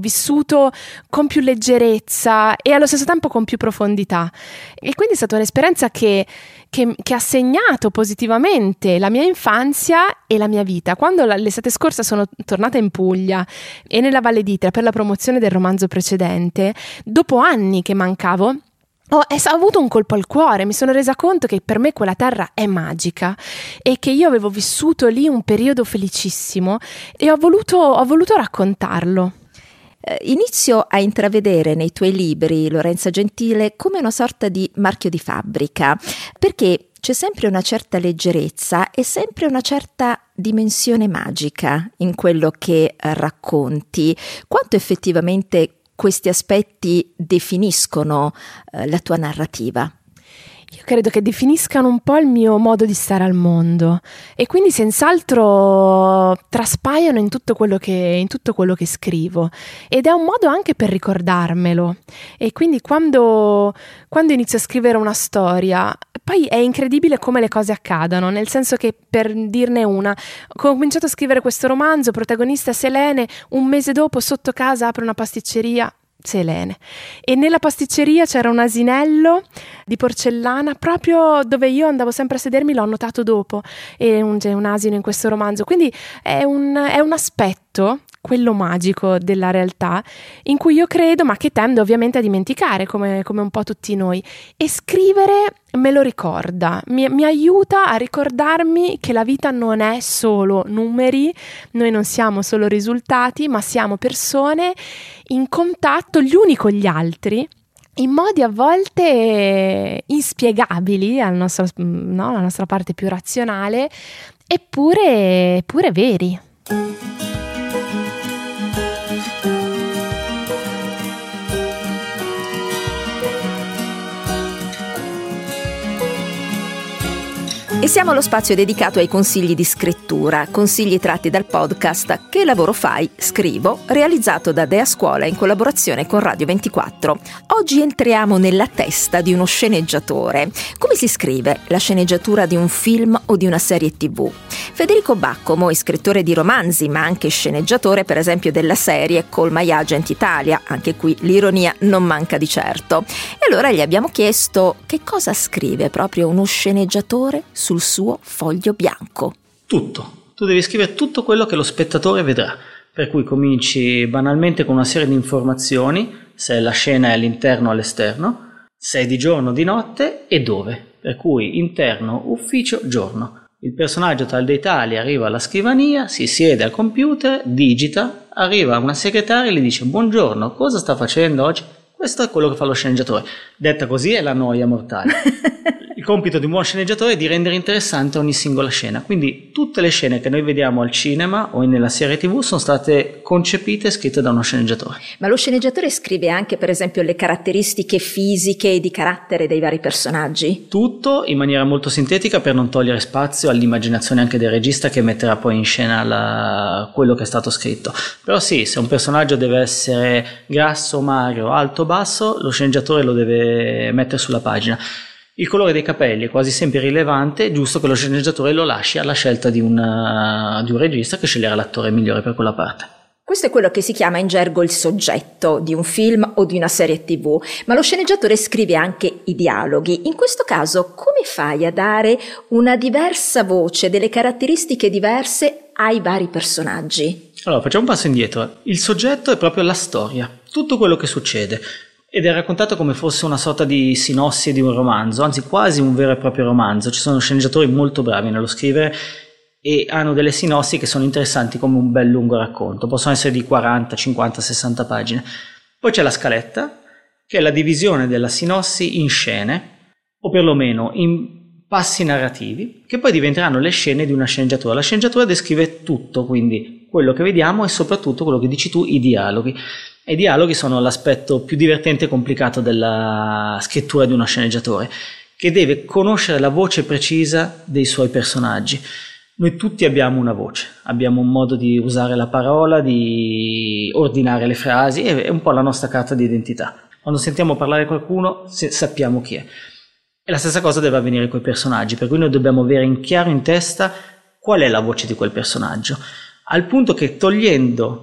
vissuto con più leggerezza e allo stesso tempo con più profondità. E quindi è stata un'esperienza che ha segnato positivamente la mia infanzia e la mia vita. Quando l'estate scorsa sono tornata in Puglia e nella Valle d'Itria per la promozione del romanzo precedente, dopo anni che mancavo, ho avuto un colpo al cuore, mi sono resa conto che per me quella terra è magica e che io avevo vissuto lì un periodo felicissimo e ho voluto raccontarlo. Inizio a intravedere nei tuoi libri, Lorenza Gentile, come una sorta di marchio di fabbrica, perché c'è sempre una certa leggerezza e sempre una certa dimensione magica in quello che racconti. Quanto effettivamente questi aspetti definiscono la tua narrativa? Io credo che definiscano un po' il mio modo di stare al mondo e quindi senz'altro traspaiono in tutto quello che scrivo, ed è un modo anche per ricordarmelo. E quindi quando inizio a scrivere una storia, poi è incredibile come le cose accadano, nel senso che, per dirne una, ho cominciato a scrivere questo romanzo, protagonista Selene, un mese dopo sotto casa apre una pasticceria, Selene, e nella pasticceria c'era un asinello di porcellana proprio dove io andavo sempre a sedermi, l'ho notato dopo, e c'è un asino in questo romanzo, quindi è un aspetto, quello magico della realtà, in cui io credo, ma che tendo ovviamente a dimenticare, come un po' tutti noi, e scrivere me lo ricorda, mi aiuta a ricordarmi che la vita non è solo numeri, noi non siamo solo risultati, ma siamo persone in contatto gli uni con gli altri, in modi a volte inspiegabili alla nostra parte più razionale, eppure veri. E siamo allo spazio dedicato ai consigli di scrittura, consigli tratti dal podcast Che lavoro fai? Scrivo, realizzato da Dea Scuola in collaborazione con Radio 24. Oggi entriamo nella testa di uno sceneggiatore. Come si scrive la sceneggiatura di un film o di una serie TV? Federico Baccomo è scrittore di romanzi, ma anche sceneggiatore, per esempio, della serie Call My Agent Italia. Anche qui l'ironia non manca di certo. E allora gli abbiamo chiesto che cosa scrive proprio uno sceneggiatore sul suo foglio bianco. Tutto. Tu devi scrivere tutto quello che lo spettatore vedrà. Per cui cominci banalmente con una serie di informazioni, se la scena è all'interno o all'esterno, se è di giorno o di notte e dove. Per cui interno, ufficio, giorno. Il personaggio tal dei tali arriva alla scrivania, si siede al computer, digita, arriva una segretaria e gli dice: buongiorno, cosa sta facendo oggi? Questo è quello che fa lo sceneggiatore. Detta così è la noia mortale. Il compito di un buon sceneggiatore è di rendere interessante ogni singola scena. Quindi tutte le scene che noi vediamo al cinema o nella serie TV sono state concepite e scritte da uno sceneggiatore. Ma lo sceneggiatore scrive anche, per esempio, le caratteristiche fisiche e di carattere dei vari personaggi? Tutto in maniera molto sintetica, per non togliere spazio all'immaginazione anche del regista, che metterà poi in scena quello che è stato scritto. Però sì, se un personaggio deve essere grasso, magro, alto, basso, lo sceneggiatore lo deve mettere sulla pagina. Il colore dei capelli è quasi sempre irrilevante, è giusto che lo sceneggiatore lo lasci alla scelta di un regista che sceglierà l'attore migliore per quella parte. Questo è quello che si chiama in gergo il soggetto di un film o di una serie TV, ma lo sceneggiatore scrive anche i dialoghi. In questo caso, come fai a dare una diversa voce, delle caratteristiche diverse ai vari personaggi? Allora, facciamo un passo indietro. Il soggetto è proprio la storia, tutto quello che succede. Ed è raccontato come fosse una sorta di sinossi di un romanzo, anzi quasi un vero e proprio romanzo. Ci sono sceneggiatori molto bravi nello scrivere e hanno delle sinossi che sono interessanti come un bel lungo racconto. Possono essere di 40, 50, 60 pagine. Poi c'è la scaletta, che è la divisione della sinossi in scene, o perlomeno in passi narrativi, che poi diventeranno le scene di una sceneggiatura. La sceneggiatura descrive tutto, quindi quello che vediamo e soprattutto quello che dici tu, i dialoghi. E i dialoghi sono l'aspetto più divertente e complicato della scrittura di uno sceneggiatore, che deve conoscere la voce precisa dei suoi personaggi. Noi tutti abbiamo una voce, abbiamo un modo di usare la parola, di ordinare le frasi, è un po' la nostra carta di identità. Quando sentiamo parlare qualcuno sappiamo chi è. E la stessa cosa deve avvenire con i personaggi, per cui noi dobbiamo avere in chiaro in testa qual è la voce di quel personaggio, al punto che togliendo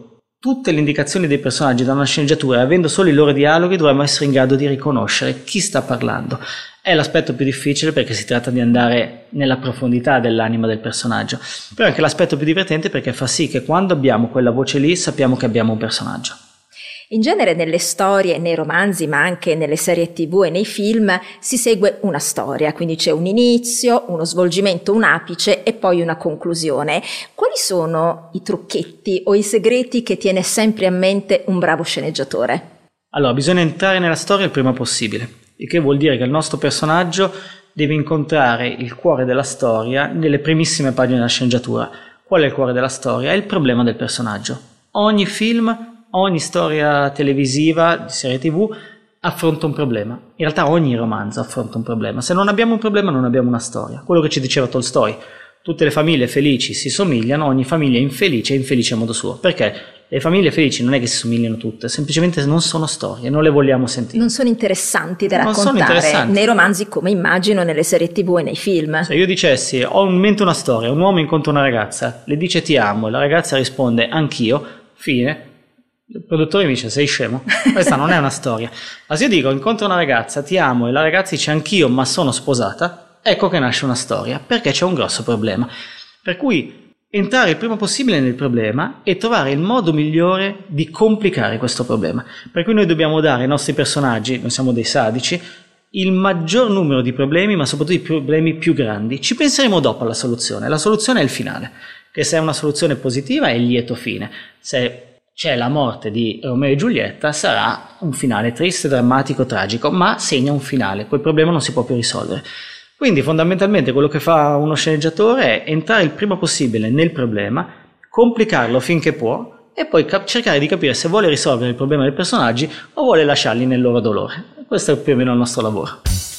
tutte le indicazioni dei personaggi da una sceneggiatura e avendo solo i loro dialoghi dovremmo essere in grado di riconoscere chi sta parlando. È l'aspetto più difficile perché si tratta di andare nella profondità dell'anima del personaggio, però è anche l'aspetto più divertente perché fa sì che quando abbiamo quella voce lì sappiamo che abbiamo un personaggio. In genere nelle storie, nei romanzi, ma anche nelle serie TV e nei film si segue una storia, quindi c'è un inizio, uno svolgimento, un apice e poi una conclusione. Quali sono i trucchetti o i segreti che tiene sempre a mente un bravo sceneggiatore? Allora, bisogna entrare nella storia il prima possibile, il che vuol dire che il nostro personaggio deve incontrare il cuore della storia nelle primissime pagine della sceneggiatura. Qual è il cuore della storia? È il problema del personaggio. Ogni film, ogni storia televisiva, di serie TV, affronta un problema. In realtà ogni romanzo affronta un problema. Se non abbiamo un problema non abbiamo una storia. Quello che ci diceva Tolstoi. Tutte le famiglie felici si somigliano, ogni famiglia infelice è infelice a modo suo. Perché le famiglie felici non è che si somigliano tutte, semplicemente non sono storie, non le vogliamo sentire. Non sono interessanti da raccontare sono interessanti. Nei romanzi come immagino nelle serie TV e nei film. Se io dicessi, ho in mente una storia, un uomo incontra una ragazza, le dice ti amo, la ragazza risponde anch'io, fine. Il produttore mi dice sei scemo? Questa non è una storia. Ma se io dico incontro una ragazza, ti amo e la ragazza dice anch'io ma sono sposata, ecco che nasce una storia, perché c'è un grosso problema. Per cui entrare il prima possibile nel problema e trovare il modo migliore di complicare questo problema. Per cui noi dobbiamo dare ai nostri personaggi, noi siamo dei sadici, il maggior numero di problemi, ma soprattutto i problemi più grandi. Ci penseremo dopo alla soluzione. La soluzione è il finale, che se è una soluzione positiva è il lieto fine. Se c'è la morte di Romeo e Giulietta sarà un finale triste, drammatico, tragico, ma segna un finale, quel problema non si può più risolvere. Quindi fondamentalmente quello che fa uno sceneggiatore è entrare il prima possibile nel problema, complicarlo finché può e poi cercare di capire se vuole risolvere il problema dei personaggi o vuole lasciarli nel loro dolore. Questo è più o meno il nostro lavoro.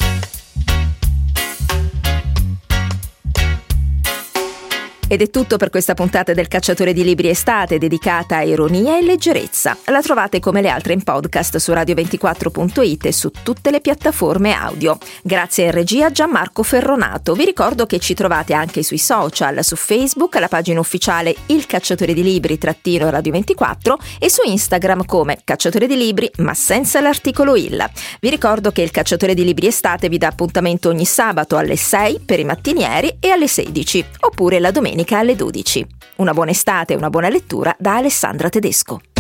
Ed è tutto per questa puntata del Cacciatore di Libri Estate dedicata a ironia e leggerezza. La trovate come le altre in podcast su radio24.it e su tutte le piattaforme audio. Grazie in regia Gianmarco Ferronato. Vi ricordo che ci trovate anche sui social, su Facebook, la pagina ufficiale Il Cacciatore di Libri _Radio24 e su Instagram come Cacciatore di Libri ma senza l'articolo il. Vi ricordo che il Cacciatore di Libri Estate vi dà appuntamento ogni sabato alle 6 per i mattinieri e alle 16, oppure la domenica alle 12. Una buona estate e una buona lettura da Alessandra Tedesco.